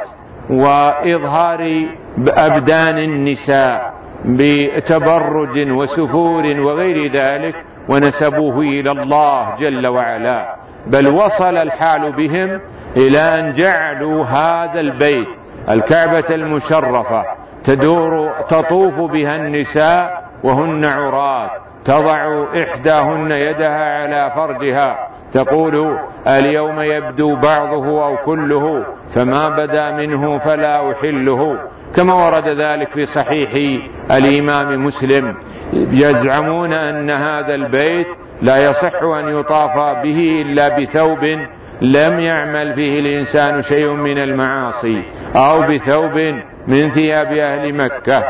وإظهار أبدان النساء بتبرج وسفور وغير ذلك، ونسبوه إلى الله جل وعلا. بل وصل الحال بهم إلى أن جعلوا هذا البيت الكعبة المشرفة تطوف بها النساء وهن عرات، تضع إحداهن يدها على فرجها تقول: اليوم يبدو بعضه أو كله، فما بدا منه فلا أحله، كما ورد ذلك في صحيح الإمام مسلم. يزعمون أن هذا البيت لا يصح أن يطاف به إلا بثوب لم يعمل فيه الإنسان شيء من المعاصي، أو بثوب من ثياب أهل مكة،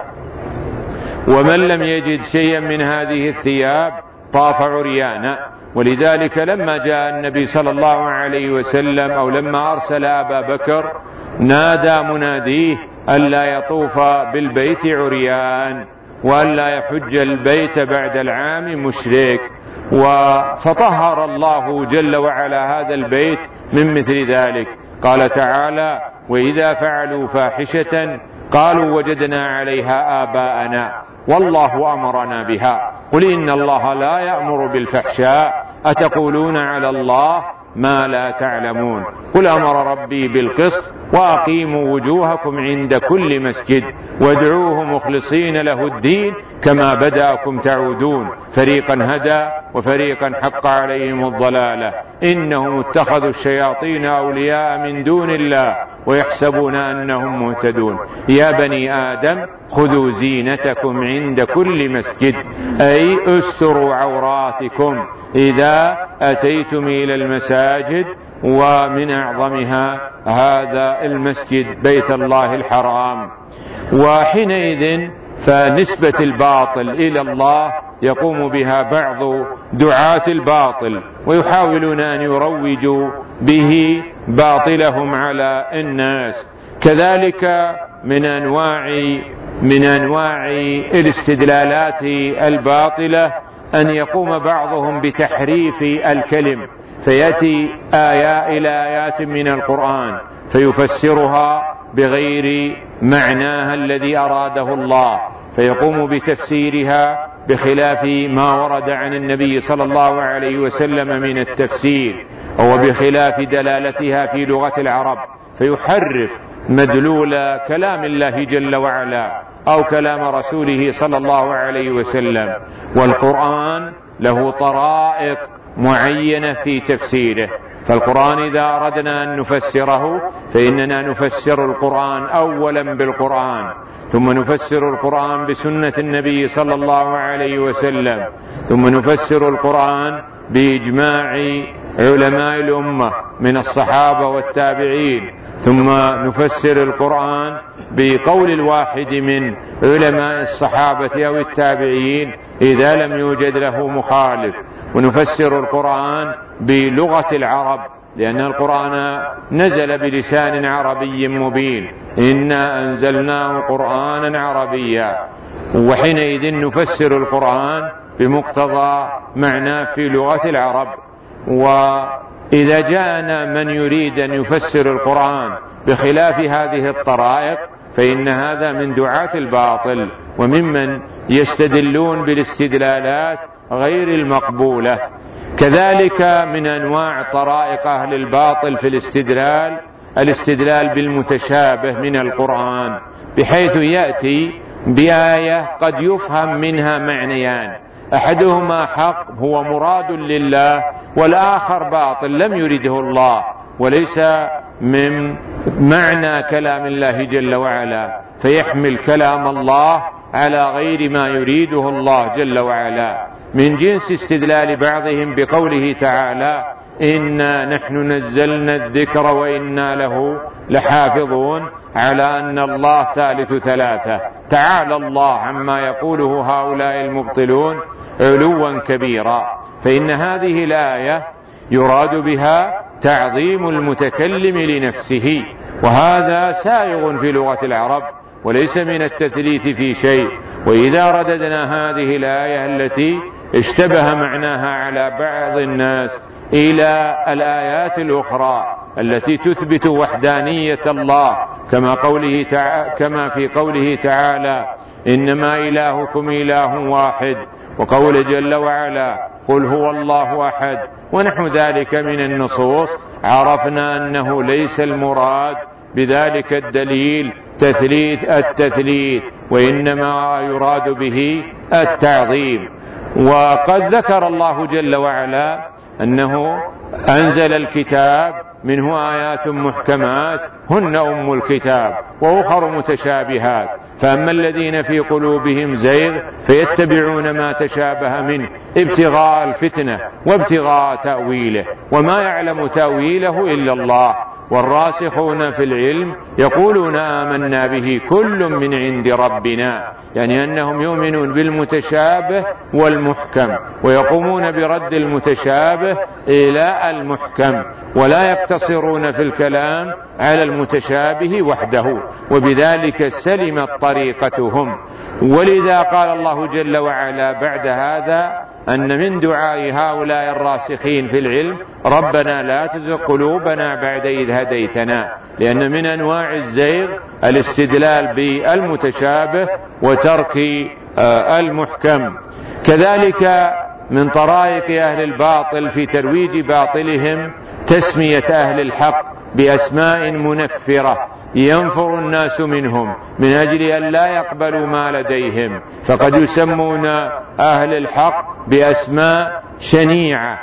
ومن لم يجد شيئا من هذه الثياب طاف عريانا. ولذلك لما جاء النبي صلى الله عليه وسلم، أو لما أرسل أبا بكر، نادى مناديه ألا يطوف بالبيت عريان، وألا يحج البيت بعد العام مشرك. فطهر الله جل وعلا هذا البيت من مثل ذلك. قال تعالى: وإذا فعلوا فاحشة قالوا وجدنا عليها آباءنا والله أمرنا بها قل إن الله لا يأمر بالفحشاء أتقولون على الله ما لا تعلمون. قل أمر ربي بالقسط وأقيموا وجوهكم عند كل مسجد وادعوه مخلصين له الدين كما بدأكم تعودون. فريقا هدى وفريقا حق عليهم الضلالة إنهم اتخذوا الشياطين أولياء من دون الله ويحسبون أنهم مهتدون. يا بني آدم خذوا زينتكم عند كل مسجد، أي استروا عوراتكم إذا أتيتم إلى المساجد، ومن أعظمها هذا المسجد بيت الله الحرام. وحينئذ فنسبة الباطل إلى الله يقوم بها بعض دعاة الباطل، ويحاولون أن يروجوا به باطلهم على الناس. كذلك من أنواع الاستدلالات الباطلة أن يقوم بعضهم بتحريف الكلم، فيأتي إلى آيات من القرآن فيفسرها بغير معناها الذي أراده الله، فيقوم بتفسيرها بخلاف ما ورد عن النبي صلى الله عليه وسلم من التفسير، وبخلاف دلالتها في لغة العرب، فيحرف مدلول كلام الله جل وعلا أو كلام رسوله صلى الله عليه وسلم. والقرآن له طرائق معينة في تفسيره، فالقرآن إذا أردنا أن نفسره فإننا نفسر القرآن أولا بالقرآن، ثم نفسر القرآن بسنة النبي صلى الله عليه وسلم، ثم نفسر القرآن بإجماع علماء الأمة من الصحابة والتابعين، ثم نفسر القرآن بقول الواحد من علماء الصحابة أو التابعين إذا لم يوجد له مخالف، ونفسر القرآن بلغة العرب، لأن القرآن نزل بلسان عربي مبين، إنا أنزلناه قرآنا عربيا، وحينئذ نفسر القرآن بمقتضى معناه في لغة العرب. وإذا جاءنا من يريد أن يفسر القرآن بخلاف هذه الطرائق فإن هذا من دعاة الباطل، وممن يستدلون بالاستدلالات غير المقبولة. كذلك من أنواع طرائق أهل الباطل في الاستدلال بالمتشابه من القرآن، بحيث يأتي بآية قد يفهم منها معنيان، أحدهما حق هو مراد لله، والآخر باطل لم يرده الله وليس من معنى كلام الله جل وعلا، فيحمل كلام الله على غير ما يريده الله جل وعلا، من جنس استدلال بعضهم بقوله تعالى إنا نحن نزلنا الذكر وإنا له لحافظون، على أن الله ثالث ثلاثة. تعالى الله عما يقوله هؤلاء المبطلون علوا كبيرا. فإن هذه الآية يراد بها تعظيم المتكلم لنفسه، وهذا سائغ في لغة العرب وليس من التثليث في شيء. وإذا رددنا هذه الآية التي اشتبه معناها على بعض الناس إلى الآيات الأخرى التي تثبت وحدانية الله، كما في قوله تعالى إنما إلهكم إله واحد، وقول جل وعلا قل هو الله أحد، ونحو ذلك من النصوص، عرفنا أنه ليس المراد بذلك الدليل التثليث، وإنما يراد به التعظيم. وقد ذكر الله جل وعلا أنه أنزل الكتاب منه آيات محكمات هن أم الكتاب وأخر متشابهات، فأما الذين في قلوبهم زيغ فيتبعون ما تشابه منه ابتغاء الفتنة وابتغاء تأويله وما يعلم تأويله إلا الله، والراسخون في العلم يقولون آمنا به كل من عند ربنا، يعني أنهم يؤمنون بالمتشابه والمحكم، ويقومون برد المتشابه إلى المحكم، ولا يقتصرون في الكلام على المتشابه وحده، وبذلك سلمت طريقتهم. ولذا قال الله جل وعلا بعد هذا أن من دعاء هؤلاء الراسخين في العلم ربنا لا تزغ قلوبنا بعد إذ هديتنا، لأن من أنواع الزيغ الاستدلال بالمتشابه وترك المحكم. كذلك من طرائق أهل الباطل في ترويج باطلهم تسمية أهل الحق بأسماء منفرة ينفر الناس منهم من أجل أن لا يقبلوا ما لديهم، فقد يسمون أهل الحق بأسماء شنيعة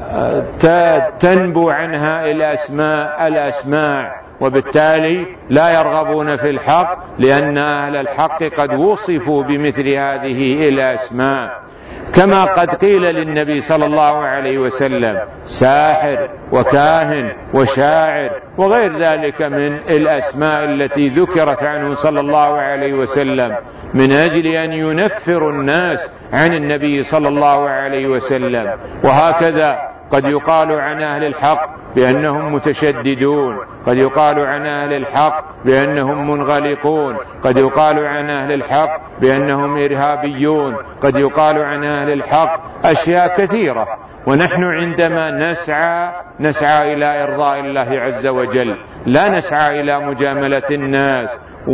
تنبو عنها الأسماع، وبالتالي لا يرغبون في الحق، لأن أهل الحق قد وصفوا بمثل هذه الأسماء. كما قد قيل للنبي صلى الله عليه وسلم ساحر وكاهن وشاعر وغير ذلك من الأسماء التي ذكرت عنه صلى الله عليه وسلم من أجل أن ينفر الناس عن النبي صلى الله عليه وسلم. وهكذا قد يقال عن أهل الحق بأنهم متشددون، قد يقال عن أهل الحق بأنهم منغلقون، قد يقال عن أهل الحق بأنهم إرهابيون، قد يقال عن أهل الحق أشياء كثيرة. ونحن عندما نسعى إلى إرضاء الله عز وجل، لا نسعى إلى مجاملة الناس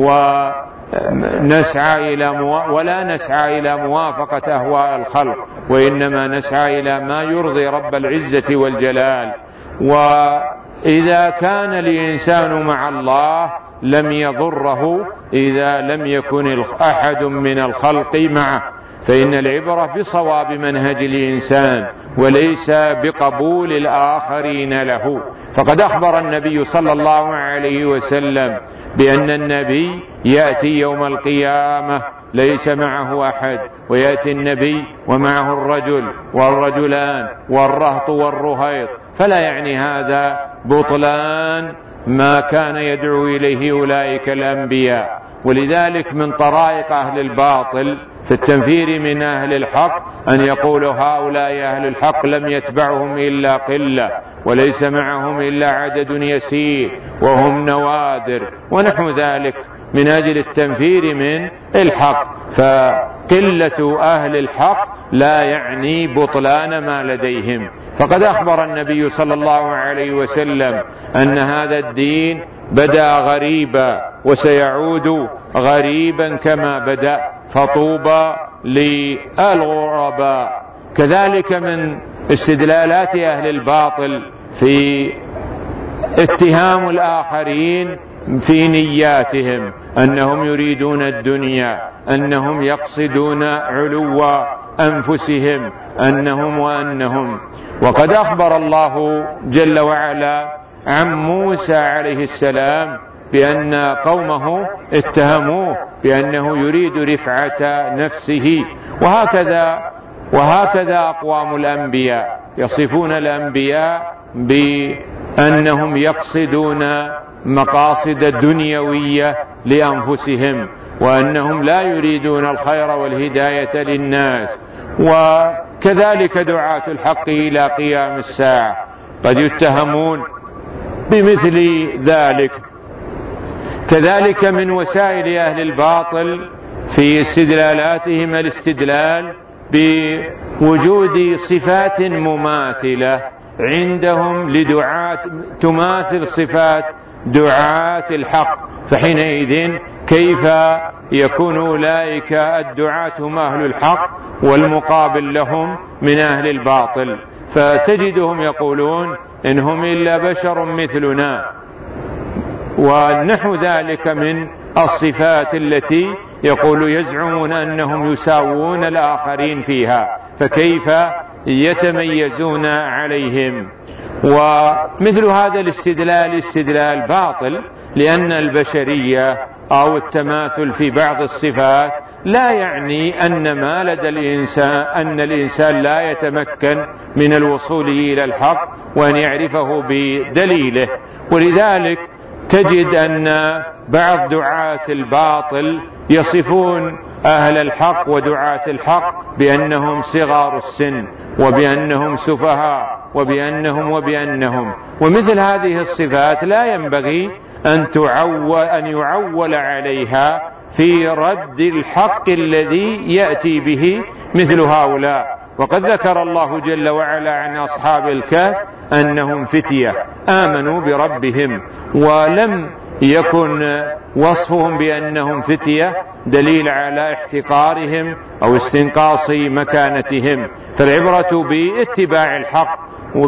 ولا نسعى إلى موافقة أهواء الخلق، وإنما نسعى إلى ما يرضي رب العزة والجلال. وإذا كان الإنسان مع الله لم يضره إذا لم يكن أحد من الخلق معه، فإن العبرة بصواب منهج الإنسان وليس بقبول الآخرين له. فقد أخبر النبي صلى الله عليه وسلم بأن النبي يأتي يوم القيامة ليس معه أحد، ويأتي النبي ومعه الرجل والرجلان والرهط والرهيط، فلا يعني هذا بطلان ما كان يدعو إليه أولئك الأنبياء. ولذلك من طرائق أهل الباطل في التنفير من أهل الحق أن يقولوا هؤلاء أهل الحق لم يتبعهم إلا قلة، وليس معهم إلا عدد يسير، وهم نوادر ونحو ذلك، من أجل التنفير من الحق. فقلة أهل الحق لا يعني بطلان ما لديهم. فقد أخبر النبي صلى الله عليه وسلم أن هذا الدين بدأ غريبا وسيعود غريبا كما بدأ، فطوبى للغرباء. كذلك من استدلالات أهل الباطل في اتهام الآخرين في نياتهم أنهم يريدون الدنيا، أنهم يقصدون علو أنفسهم، أنهم. وقد أخبر الله جل وعلا عن موسى عليه السلام بأن قومه اتهموه بأنه يريد رفعة نفسه. وهكذا أقوام الأنبياء يصفون الأنبياء بأنهم يقصدون مقاصد دنيوية لأنفسهم، وأنهم لا يريدون الخير والهداية للناس. وكذلك دعاة الحق إلى قيام الساعة قد يتهمون بمثل ذلك. كذلك من وسائل أهل الباطل في استدلالاتهم الاستدلال بوجود صفات مماثلة عندهم لدعاة تماثل صفات دعاة الحق، فحينئذ كيف يكون أولئك الدعاة هم أهل الحق والمقابل لهم من أهل الباطل؟ فتجدهم يقولون إنهم إلا بشر مثلنا، ونحو ذلك من الصفات التي يزعمون أنهم يساوون الآخرين فيها، فكيف يتميزون عليهم؟ ومثل هذا الاستدلال استدلال باطل، لأن البشرية أو التماثل في بعض الصفات لا يعني أن ما لدى الإنسان لا يتمكن من الوصول إلى الحق وأن يعرفه بدليله. ولذلك تجد أن بعض دعاة الباطل يصفون أهل الحق ودعاة الحق بأنهم صغار السن، وبأنهم سفهاء، وبأنهم ومثل هذه الصفات لا ينبغي أن يعول عليها في رد الحق الذي يأتي به مثل هؤلاء. وقد ذكر الله جل وعلا عن أصحاب الكهف أنهم فتية آمنوا بربهم، ولم يكن وصفهم بأنهم فتية دليل على احتقارهم أو استنقاص مكانتهم. فالعبرة باتباع الحق،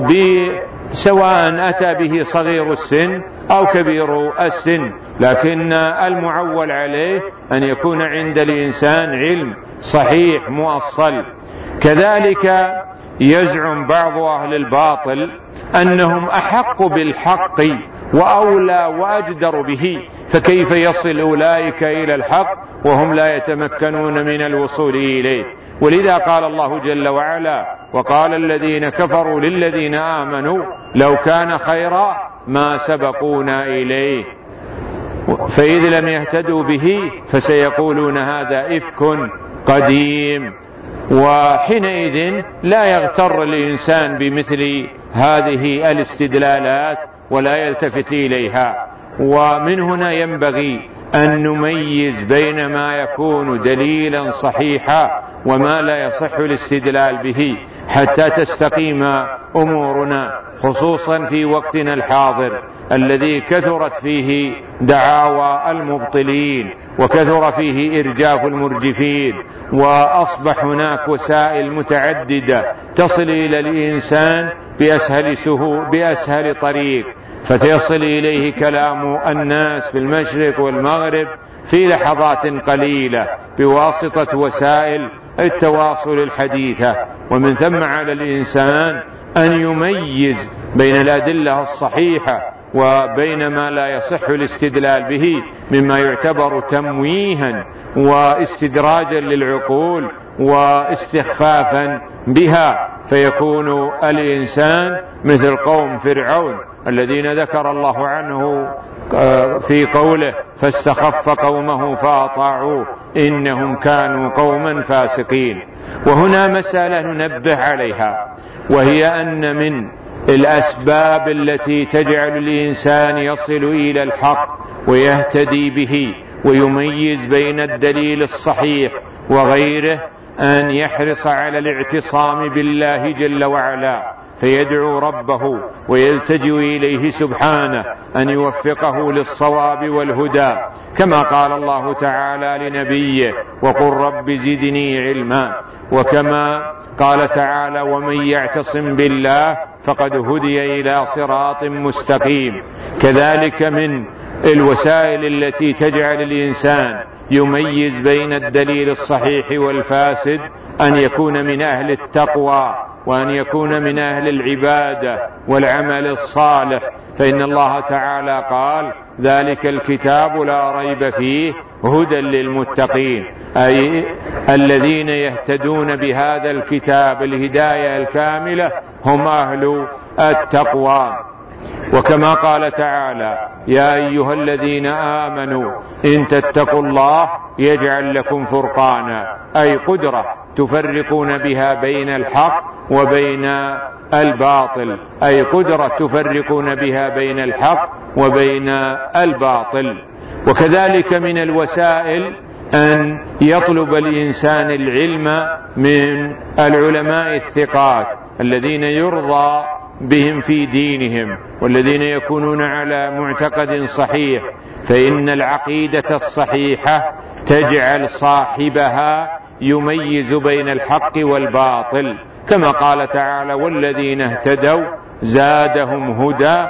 سواء أتى به صغير السن أو كبير السن، لكن المعول عليه أن يكون عند الإنسان علم صحيح مؤصل. كذلك يزعم بعض أهل الباطل أنهم أحق بالحق وأولى وأجدر به، فكيف يصل أولئك إلى الحق وهم لا يتمكنون من الوصول إليه؟ ولذا قال الله جل وعلا: وقال الذين كفروا للذين آمنوا لو كان خيرا ما سبقونا إليه، فإذ لم يهتدوا به فسيقولون هذا إفك قديم. وحينئذ لا يغتر الإنسان بمثل هذه الاستدلالات ولا يلتفت إليها. ومن هنا ينبغي أن نميز بين ما يكون دليلا صحيحا وما لا يصح الاستدلال به حتى تستقيم أمورنا، خصوصا في وقتنا الحاضر الذي كثرت فيه دعاوى المبطلين وكثر فيه إرجاف المرجفين، وأصبح هناك وسائل متعددة تصل إلى الإنسان بأسهل طريق، فتصل إليه كلام الناس في المشرق والمغرب في لحظات قليلة بواسطة وسائل التواصل الحديثة. ومن ثم على الإنسان أن يميز بين الأدلة الصحيحة وبين ما لا يصح الاستدلال به مما يعتبر تمويها واستدراجا للعقول واستخفافا بها، فيكون الإنسان مثل قوم فرعون الذين ذكر الله عنه في قوله فاستخف قومه فأطاعوه إنهم كانوا قوما فاسقين. وهنا مسألة ننبه عليها، وهي أن من الأسباب التي تجعل الإنسان يصل إلى الحق ويهتدي به ويميز بين الدليل الصحيح وغيره أن يحرص على الاعتصام بالله جل وعلا، فيدعو ربه ويلتجئ إليه سبحانه أن يوفقه للصواب والهدى، كما قال الله تعالى لنبيه وقل رب زدني علما، وكما قال تعالى ومن يعتصم بالله فقد هدي إلى صراط مستقيم. كذلك من الوسائل التي تجعل الإنسان يميز بين الدليل الصحيح والفاسد أن يكون من أهل التقوى، وأن يكون من أهل العبادة والعمل الصالح، فإن الله تعالى قال ذلك الكتاب لا ريب فيه هدى للمتقين، أي الذين يهتدون بهذا الكتاب الهداية الكاملة هم أهل التقوى. وكما قال تعالى يا أيها الذين آمنوا إن تتقوا الله يجعل لكم فرقانا، أي قدرة تفرقون بها بين الحق وبين الباطل، أي قدرة تفرقون بها بين الحق وبين الباطل. وكذلك من الوسائل أن يطلب الإنسان العلم من العلماء الثقات الذين يرضى بهم في دينهم والذين يكونون على معتقد صحيح، فإن العقيدة الصحيحة تجعل صاحبها يميز بين الحق والباطل، كما قال تعالى والذين اهتدوا زادهم هدى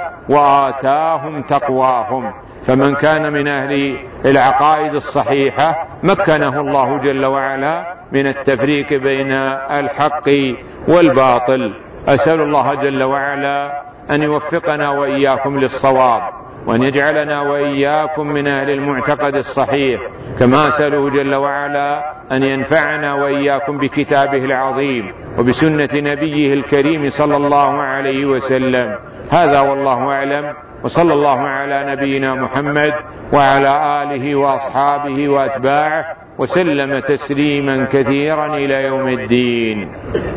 وآتاهم تقواهم. فمن كان من أهل العقائد الصحيحة مكنه الله جل وعلا من التفريق بين الحق والباطل. أسأل الله جل وعلا أن يوفقنا وإياكم للصواب، وأن يجعلنا وإياكم من أهل المعتقد الصحيح، كما أسأله جل وعلا أن ينفعنا وإياكم بكتابه العظيم وبسنة نبيه الكريم صلى الله عليه وسلم. هذا والله أعلم، وصلى الله على نبينا محمد وعلى آله وأصحابه وأتباعه وسلم تسليما كثيرا إلى يوم الدين.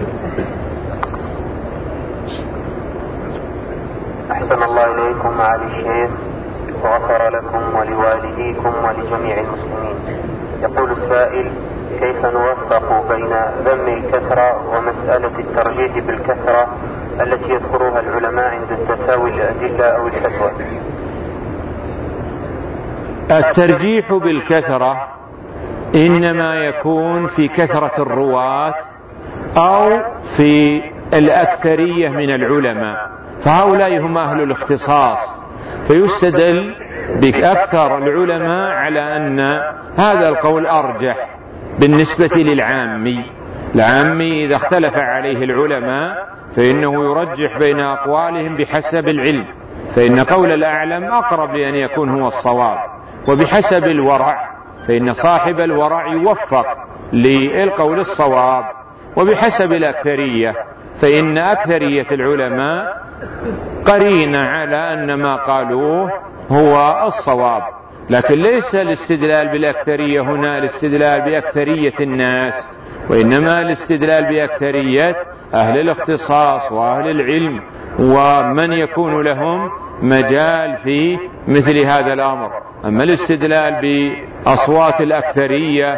أحسن الله إليكم معالي الشيخ وغفر لكم ولوالديكم ولجميع المسلمين. يقول السائل كيف نوفق بين ذم الكثرة ومسألة الترجيح بالكثرة التي يذكرها العلماء عند تساوي الأدلة أو الفتوى؟ الترجيح بالكثرة إنما يكون في كثرة الرواة أو في الأكثرية من العلماء، فهؤلاء هم أهل الاختصاص، فيستدل بأكثر العلماء على أن هذا القول أرجح بالنسبة للعامي. العامي إذا اختلف عليه العلماء فإنه يرجح بين أقوالهم بحسب العلم، فإن قول الأعلم أقرب لأن يكون هو الصواب، وبحسب الورع فإن صاحب الورع يوفق للقول الصواب، وبحسب الأكثرية فإن أكثرية العلماء قرين على أن ما قالوه هو الصواب. لكن ليس الاستدلال بالأكثرية هنا الاستدلال بأكثرية الناس، وإنما الاستدلال بأكثرية أهل الاختصاص وأهل العلم ومن يكون لهم مجال في مثل هذا الأمر. أما الاستدلال بأصوات الأكثرية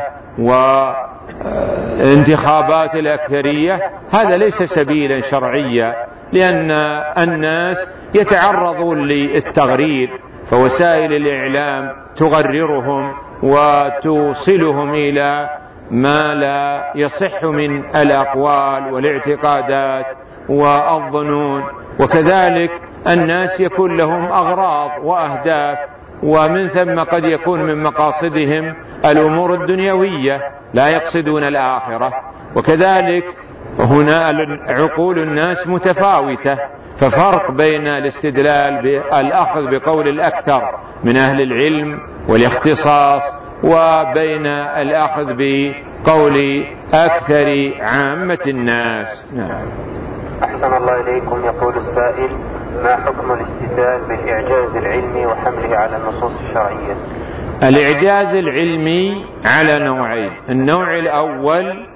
وانتخابات الأكثرية هذا ليس سبيلا شرعيا، لأن الناس يتعرضون للتغرير، فوسائل الإعلام تغررهم وتوصلهم إلى ما لا يصح من الأقوال والاعتقادات والظنون. وكذلك الناس يكون لهم أغراض وأهداف، ومن ثم قد يكون من مقاصدهم الأمور الدنيوية لا يقصدون الآخرة. وكذلك هنا عقول الناس متفاوتة، ففرق بين الاستدلال بالأخذ بقول الأكثر من أهل العلم والاختصاص وبين الأخذ بقول أكثر عامة الناس. نعم. أحسن الله إليكم. يقول السائل ما حكم الاستدلال بالإعجاز العلمي وحمله على النصوص الشرعية؟ الإعجاز العلمي على نوعين. النوع الأول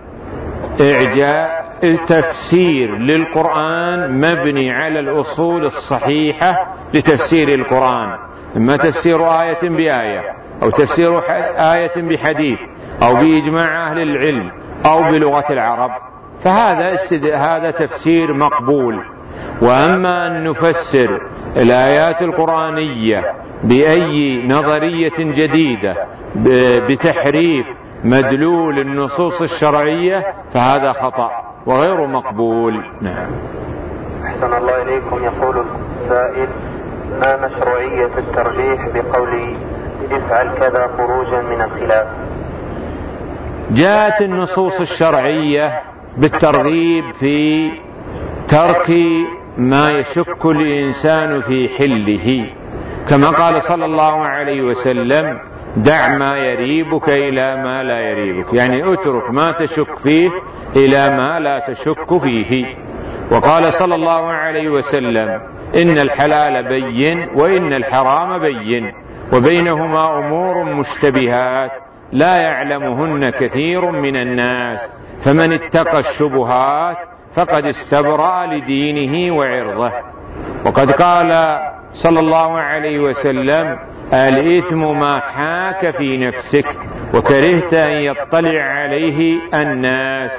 تفسير للقرآن مبني على الأصول الصحيحة لتفسير القرآن، إما تفسير آية بآية، أو تفسير آية بحديث، أو بإجماع أهل العلم، أو بلغة العرب، فهذا تفسير مقبول. وأما أن نفسر الآيات القرآنية بأي نظرية جديدة بتحريف مدلول النصوص الشرعية فهذا خطأ وغير مقبول. نعم. أحسن الله إليكم. يقول السائل: ما مشروعية الترجيح بقول افعل كذا خروجا من الخلاف؟ جاءت النصوص الشرعية بالترغيب في ترك ما يشك الإنسان في حله، كما قال صلى الله عليه وسلم: دع ما يريبك إلى ما لا يريبك، يعني اترك ما تشك فيه إلى ما لا تشك فيه. وقال صلى الله عليه وسلم: إن الحلال بين وإن الحرام بين وبينهما أمور مشتبهات لا يعلمهن كثير من الناس فمن اتقى الشبهات فقد استبرأ لدينه وعرضه. وقد قال صلى الله عليه وسلم: الإثم ما حاك في نفسك وكرهت أن يطلع عليه الناس.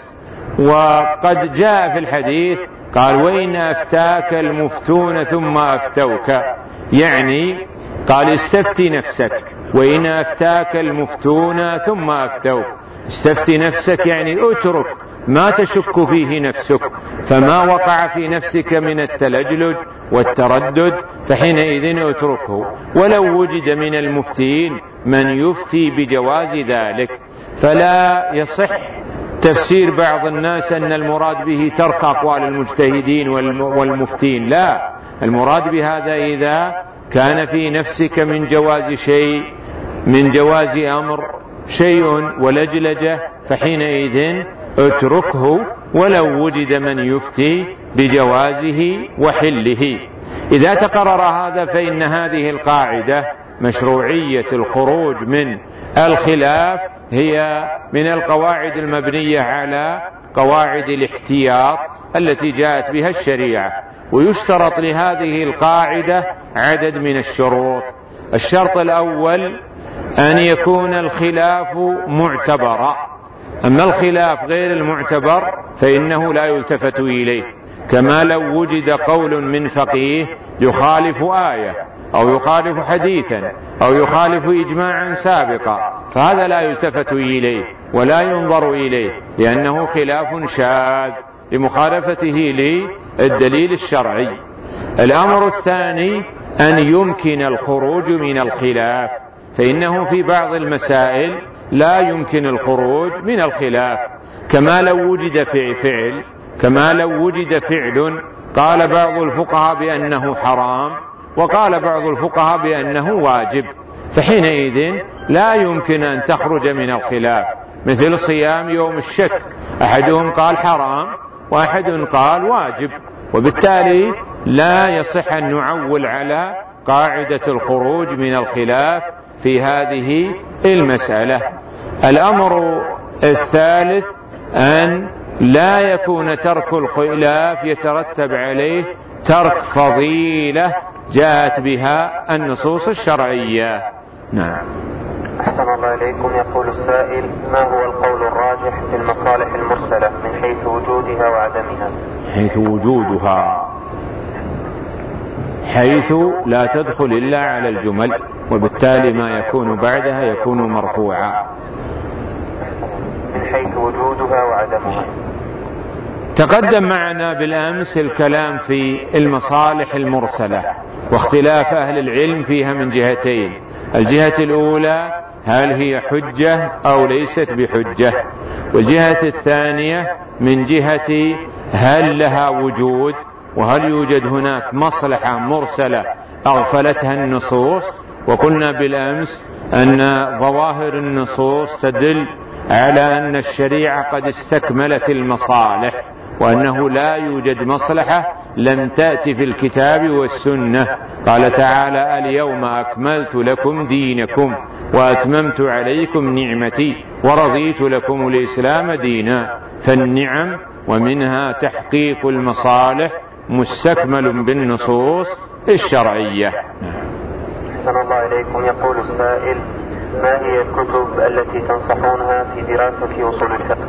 وقد جاء في الحديث قال: وإن أفتاك المفتون ثم أفتوك، يعني قال استفتي نفسك، وإن أفتاك المفتون ثم أفتوك. استفتي نفسك يعني اترك ما تشك فيه نفسك، فما وقع في نفسك من التلجلج والتردد فحينئذ اتركه، ولو وجد من المفتين من يفتي بجواز ذلك. فلا يصح تفسير بعض الناس أن المراد به ترك أقوال المجتهدين والمفتين، لا، المراد بهذا إذا كان في نفسك من جواز شيء، من جواز أمر شيء ولجلجة، فحينئذ اتركه ولو وجد من يفتي بجوازه وحله. إذا تقرر هذا فإن هذه القاعدة مشروعية الخروج من الخلاف هي من القواعد المبنية على قواعد الاحتياط التي جاءت بها الشريعة. ويشترط لهذه القاعدة عدد من الشروط. الشرط الأول أن يكون الخلاف معتبرا، أما الخلاف غير المعتبر فإنه لا يلتفت إليه، كما لو وجد قول من فقيه يخالف آية أو يخالف حديثا أو يخالف إجماعا سابقا، فهذا لا يلتفت إليه ولا ينظر إليه، لأنه خلاف شاذ لمخالفته للدليل الشرعي. الأمر الثاني أن يمكن الخروج من الخلاف، فإنه في بعض المسائل لا يمكن الخروج من الخلاف، كما لو وجد فعل قال بعض الفقهاء بأنه حرام وقال بعض الفقهاء بأنه واجب، فحينئذ لا يمكن أن تخرج من الخلاف، مثل صيام يوم الشك، أحدهم قال حرام وأحد قال واجب، وبالتالي لا يصح أن نعول على قاعدة الخروج من الخلاف في هذه المسألة. الأمر الثالث أن لا يكون ترك الخلاف يترتب عليه ترك فضيلة جاءت بها النصوص الشرعية. نعم. أحسن الله إليكم. يقول السائل: ما هو القول الراجح في المصالح المرسلة من حيث وجودها وعدمها؟ حيث وجودها، حيث لا تدخل إلا على الجمل، وبالتالي ما يكون بعدها يكون مرفوعا. من حيث وجودها وعدمها. تقدم معنا بالأمس الكلام في المصالح المرسلة واختلاف أهل العلم فيها من جهتين: الجهة الأولى هل هي حجة أو ليست بحجة، والجهة الثانية من جهة هل لها وجود، وهل يوجد هناك مصلحة مرسلة أغفلتها النصوص. وقلنا بالأمس أن ظواهر النصوص تدل على أن الشريعة قد استكملت المصالح، وأنه لا يوجد مصلحة لم تأت في الكتاب والسنة. قال تعالى: اليوم أكملت لكم دينكم وأتممت عليكم نعمتي ورضيت لكم الإسلام دينا. فالنعم ومنها تحقيق المصالح مستكمل بالنصوص الشرعية. أحسن الله إليكم. يقول السائل: ما هي الكتب التي تنصحونها في دراسة أصول الفقه؟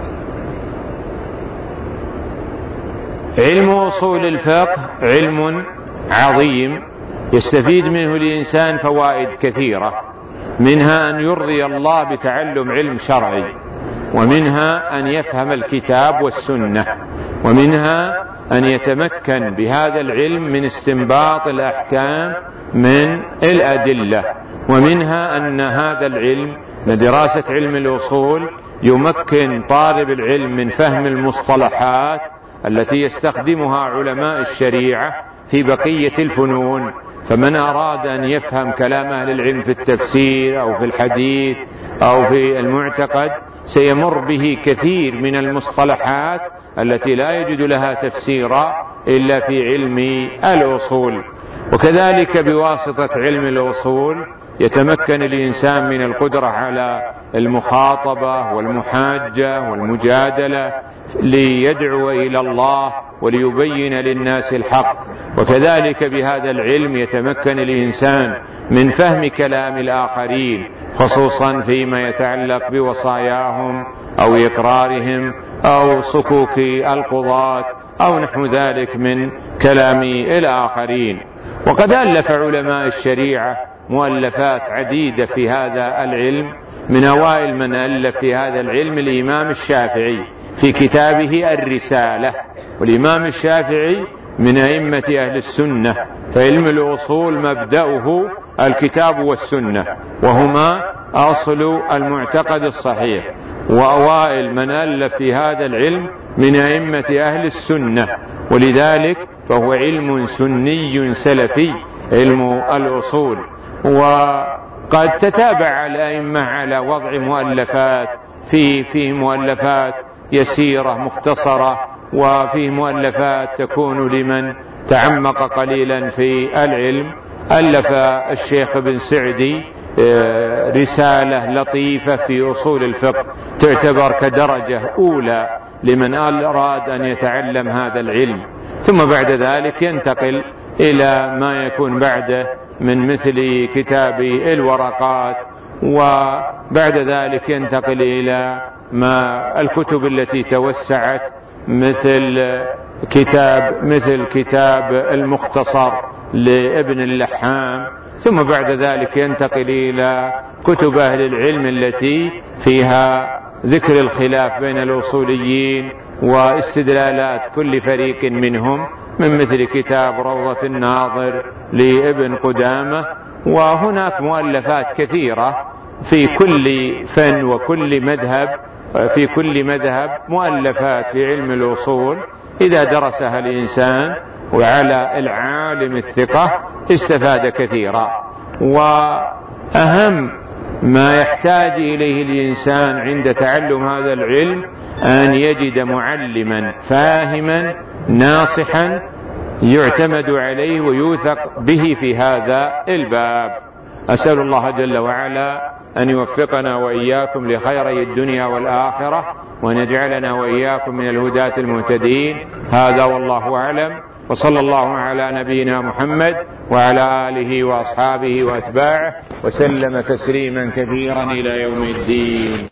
علم أصول الفقه علم عظيم يستفيد منه الإنسان فوائد كثيرة، منها أن يرضي الله بتعلم علم شرعي، ومنها أن يفهم الكتاب والسنة، ومنها أن يتمكن بهذا العلم من استنباط الأحكام من الأدلة، ومنها أن هذا العلم لدراسة علم الأصول يمكن طالب العلم من فهم المصطلحات التي يستخدمها علماء الشريعة في بقية الفنون. فمن أراد أن يفهم كلام أهل العلم في التفسير أو في الحديث أو في المعتقد سيمر به كثير من المصطلحات التي لا يجد لها تفسيرا إلا في علم الأصول. وكذلك بواسطة علم الأصول يتمكن الإنسان من القدرة على المخاطبة والمحاجة والمجادلة ليدعو إلى الله وليبين للناس الحق. وكذلك بهذا العلم يتمكن الإنسان من فهم كلام الآخرين، خصوصا فيما يتعلق بوصاياهم أو إقرارهم أو صكوك القضاة أو نحو ذلك من كلام الآخرين. وقد ألف علماء الشريعة مؤلفات عديدة في هذا العلم. من أوائل من ألف في هذا العلم الإمام الشافعي في كتابه الرسالة، والإمام الشافعي من أئمة أهل السنة، فعلم الأصول مبدأه الكتاب والسنة وهما أصل المعتقد الصحيح. وأوائل من ألف في هذا العلم من أئمة أهل السنة، ولذلك فهو علم سني سلفي علم الأصول. وقد تتابع الأئمة على وضع مؤلفات في مؤلفات يسيرة مختصرة، وفي مؤلفات تكون لمن تعمق قليلا في العلم. ألف الشيخ ابن سعدي رسالة لطيفة في أصول الفقه تعتبر كدرجة أولى لمن أراد أن يتعلم هذا العلم. ثم بعد ذلك ينتقل إلى ما يكون بعده من مثل كتاب الورقات، وبعد ذلك ينتقل إلى الكتب التي توسعت مثل كتاب المختصر لابن اللحام. ثم بعد ذلك ينتقل إلى كتب أهل العلم التي فيها ذكر الخلاف بين الأصوليين واستدلالات كل فريق منهم، من مثل كتاب روضة الناظر لابن قدامة. وهناك مؤلفات كثيرة في كل فن وكل مذهب، في كل مذهب مؤلفات في علم الأصول إذا درسها الإنسان وعلى العالم الثقة استفاد كثيرا. وأهم ما يحتاج إليه الإنسان عند تعلم هذا العلم أن يجد معلما فاهما ناصحا يعتمد عليه ويوثق به في هذا الباب. أسأل الله جل وعلا أن يوفقنا وإياكم لخيري الدنيا والآخرة، وأن يجعلنا وإياكم من الهداة المهتدين. هذا والله أعلم، وصلى الله على نبينا محمد وعلى آله وأصحابه وأتباعه وسلم تسليما كثيرا إلى يوم الدين.